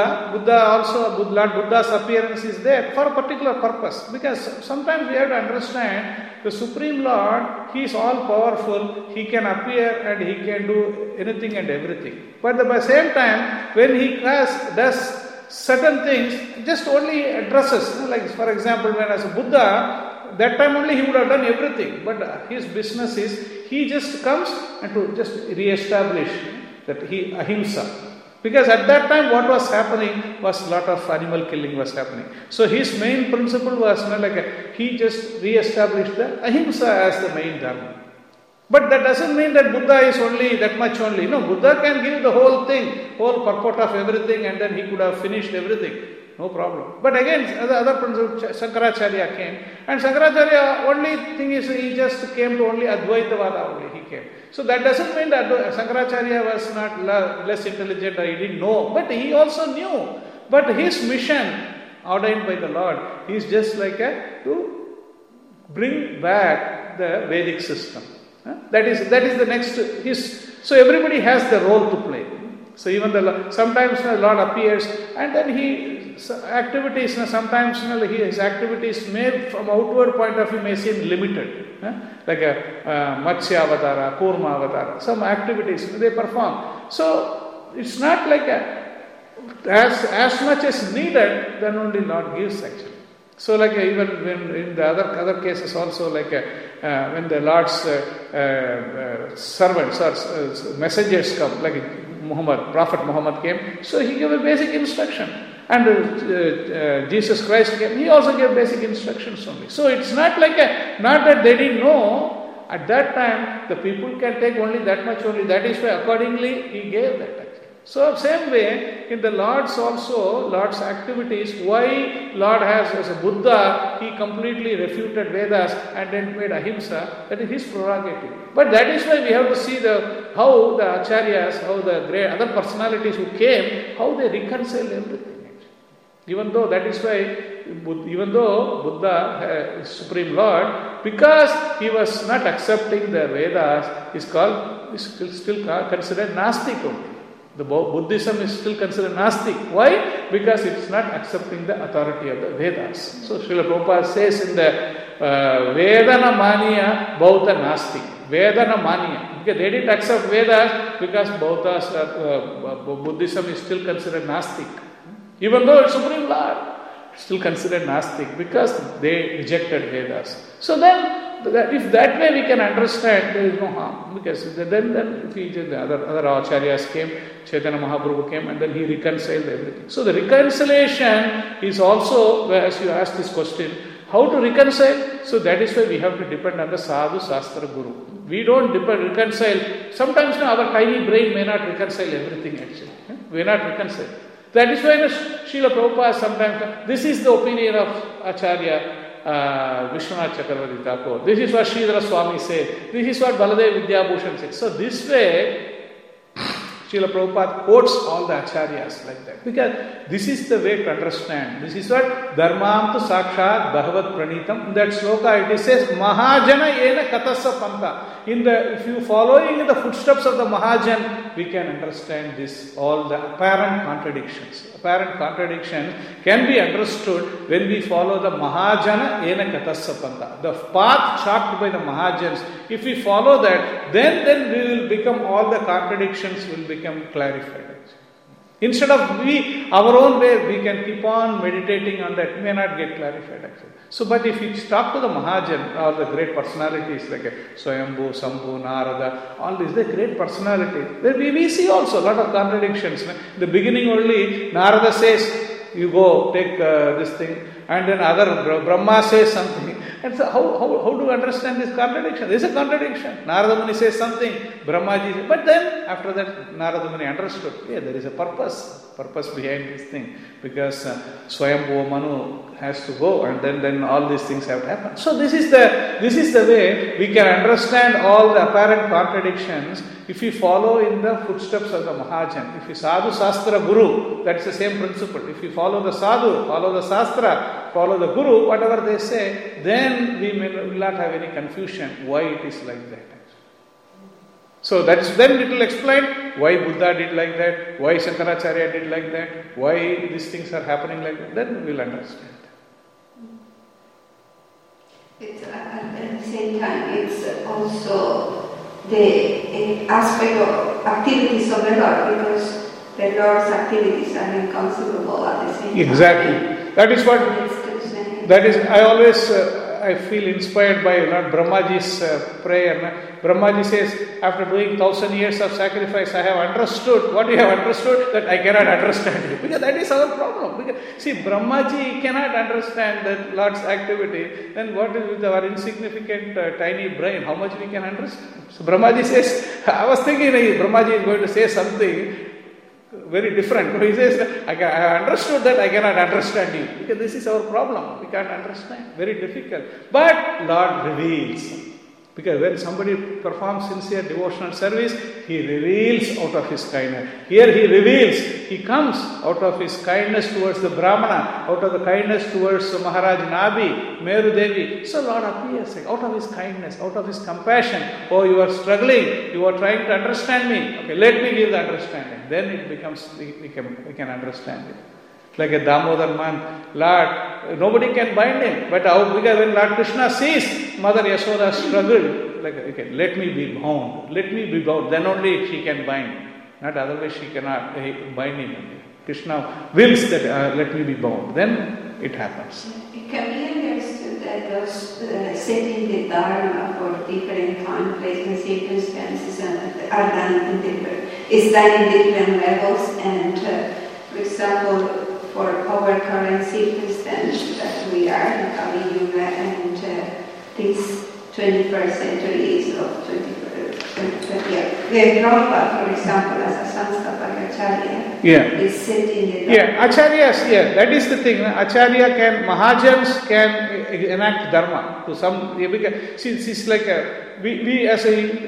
Buddha's appearance is there for a particular purpose. Because sometimes we have to understand the Supreme Lord, He is all powerful, He can appear and He can do anything and everything. But at the same time, when He does certain things, just only addresses, like for example, when as a Buddha, that time only he would have done everything, but his business is, he just comes and to just re-establish that he ahimsa. Because at that time what was happening was a lot of animal killing was happening. So his main principle was he just re-established the ahimsa as the main dharma. But that doesn't mean that Buddha is only that much only. No, Buddha can give the whole thing, whole purport of everything, and then he could have finished everything. No problem. But again, the other principle, Shankaracharya came. And Shankaracharya, only thing is, he just came to only Advaitavada only, he came. So that doesn't mean that Shankaracharya was not less intelligent or he didn't know. But he also knew. But his mission, ordained by the Lord, is just to bring back the Vedic system. That is the next. So everybody has the role to play. So even sometimes the Lord appears and then activities. Sometimes his activities may, from outward point of view, may seem limited, like a Matsya Avatara, Kurma Avatara. Some activities they perform. So it's not like as much as needed, then only Lord gives actually. So even when in the other cases also, when the Lord's servants or messengers come, like Prophet Muhammad came, so he gave a basic instruction. And Jesus Christ came, he also gave basic instructions only. So it's not not that they didn't know. At that time, the people can take only that much only. That is why accordingly he gave that. So same way, in the Lord's activities, why Lord has, as a Buddha, he completely refuted Vedas and then made ahimsa, that is his prerogative. But that is why we have to see how the acharyas, how the great other personalities who came, how they reconcile everything. Even though Buddha is Supreme Lord, because he was not accepting the Vedas, is still considered Nastik only. The Buddhism is still considered Nastik. Why? Because it's not accepting the authority of the Vedas. So Srila Prabhupada says in the Vedana Mania Bauta Nastik. Vedana Mania. Because they didn't accept Vedas because Buddhism is still considered Nastik. Even though it's Supreme Lord, it's still considered Nastik because they rejected Vedas. So then, if that way we can understand, there is no harm. Because then the other acharyas came, Chaitanya Mahaprabhu came, and then he reconciled everything. So the reconciliation is also, as you asked this question, how to reconcile? So that is why we have to depend on the Sadhu Shastra Guru. We don't reconcile. Sometimes our tiny brain may not reconcile everything actually. We may not reconcile. That is why Srila Prabhupada sometimes, this is the opinion of Acharya, Vishwanath Chakravarti Thakur. This is what Sridhara Swami said. This is what Baladev Vidyabhushan said. So this way, Srila Prabhupada quotes all the acharyas like that. Because this is the way to understand. This is what Dharmam tu sakshat bhagavat pranitam. In that sloka it says, Mahajana yena katasa panta. If you following in the footsteps of the Mahajan, we can understand this, all the apparent contradictions. Apparent contradiction can be understood when we follow the Mahajana yena katasa panta. The path charted by the Mahajans, if we follow that, then we will become, all the contradictions will become clarified. Instead of our own way, we can keep on meditating on that, may not get clarified actually. So, but if you talk to the Mahajan, or the great personalities like Swayambhu, Sambhu, Narada, all these, they're great personalities. We see also a lot of contradictions. In the beginning only, Narada says, you go take this thing, and then other Brahma says something. And so how do you understand this contradiction? There is a contradiction. Narada Muni says something, Brahmaji says, but then after that Narada Muni understood, yeah, there is a purpose behind this thing, because Swayambhu Manu has to go, and then all these things have to happen. So this is the way we can understand all the apparent contradictions if we follow in the footsteps of the Mahajan. If we sadhu sastra guru, that's the same principle. If we follow the sadhu, follow the sastra, follow the guru, whatever they say, then we will not have any confusion why it is like that. So then it will explain why Buddha did like that, why Shankaracharya did like that, why these things are happening like that. Then we will understand. At the same time, it's also the aspect of activities of the Lord, because the Lord's activities are inconceivable at the same time. Exactly. That is, I always I feel inspired by Lord Brahmaji's prayer. Brahmaji says, after doing 1,000 years of sacrifice, I have understood. What you have understood? That I cannot understand you. Because that is our problem. Because, see, Brahmaji cannot understand the Lord's activity. Then what is with our insignificant tiny brain? How much we can understand? So Brahmaji says, I was thinking Brahmaji is going to say something very different. But he says, I understood that, I cannot understand you. Because this is our problem. We can't understand. Very difficult. But Lord reveals. Because when somebody performs sincere devotional service, he reveals out of his kindness. Here he reveals. He comes out of his kindness towards the Brahmana, out of the kindness towards Maharaj Nabi, Meru Devi. So Lord appears out of his kindness, out of his compassion. Oh, you are struggling. You are trying to understand me. Okay, let me give the understanding. Then it becomes, we can understand it. Like a Damodar month, Lord, nobody can bind him. But because when Lord Krishna sees Mother Yashoda struggled, like, okay, let me be bound. Let me be bound. Then only she can bind. Not otherwise she cannot bind him. Krishna wills that let me be bound. Then it happens. It can be understood that those setting the Dharma for different time, place, and circumstances are done is done in different levels. And for example, for our current circumstance that we are in Kali Yuga, and this 21st century is of 21st year. Prabhupada, for example, as a Sansthapak Acharya, is set in the... Acharyas, that is the thing. Acharya Mahajans can enact Dharma to some... Because, since it's like we as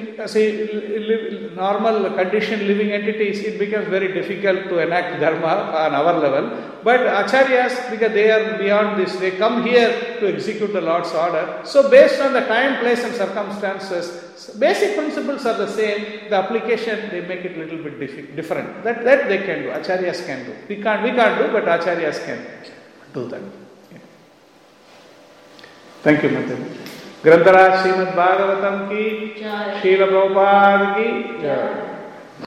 a normal conditioned living entities, it becomes very difficult to enact Dharma on our level. But Acharyas, because they are beyond this, they come here to execute the Lord's order. So based on the time, place and circumstances, basic principles are the same. The application, they make it a little bit different. That they can do. Acharyas can do. We can't do, but Acharyas can do that. Yeah. Thank you, Mataji. ग्रंथराज Shrimad Bhagavatam की, श्रील प्रभुपाद की जय।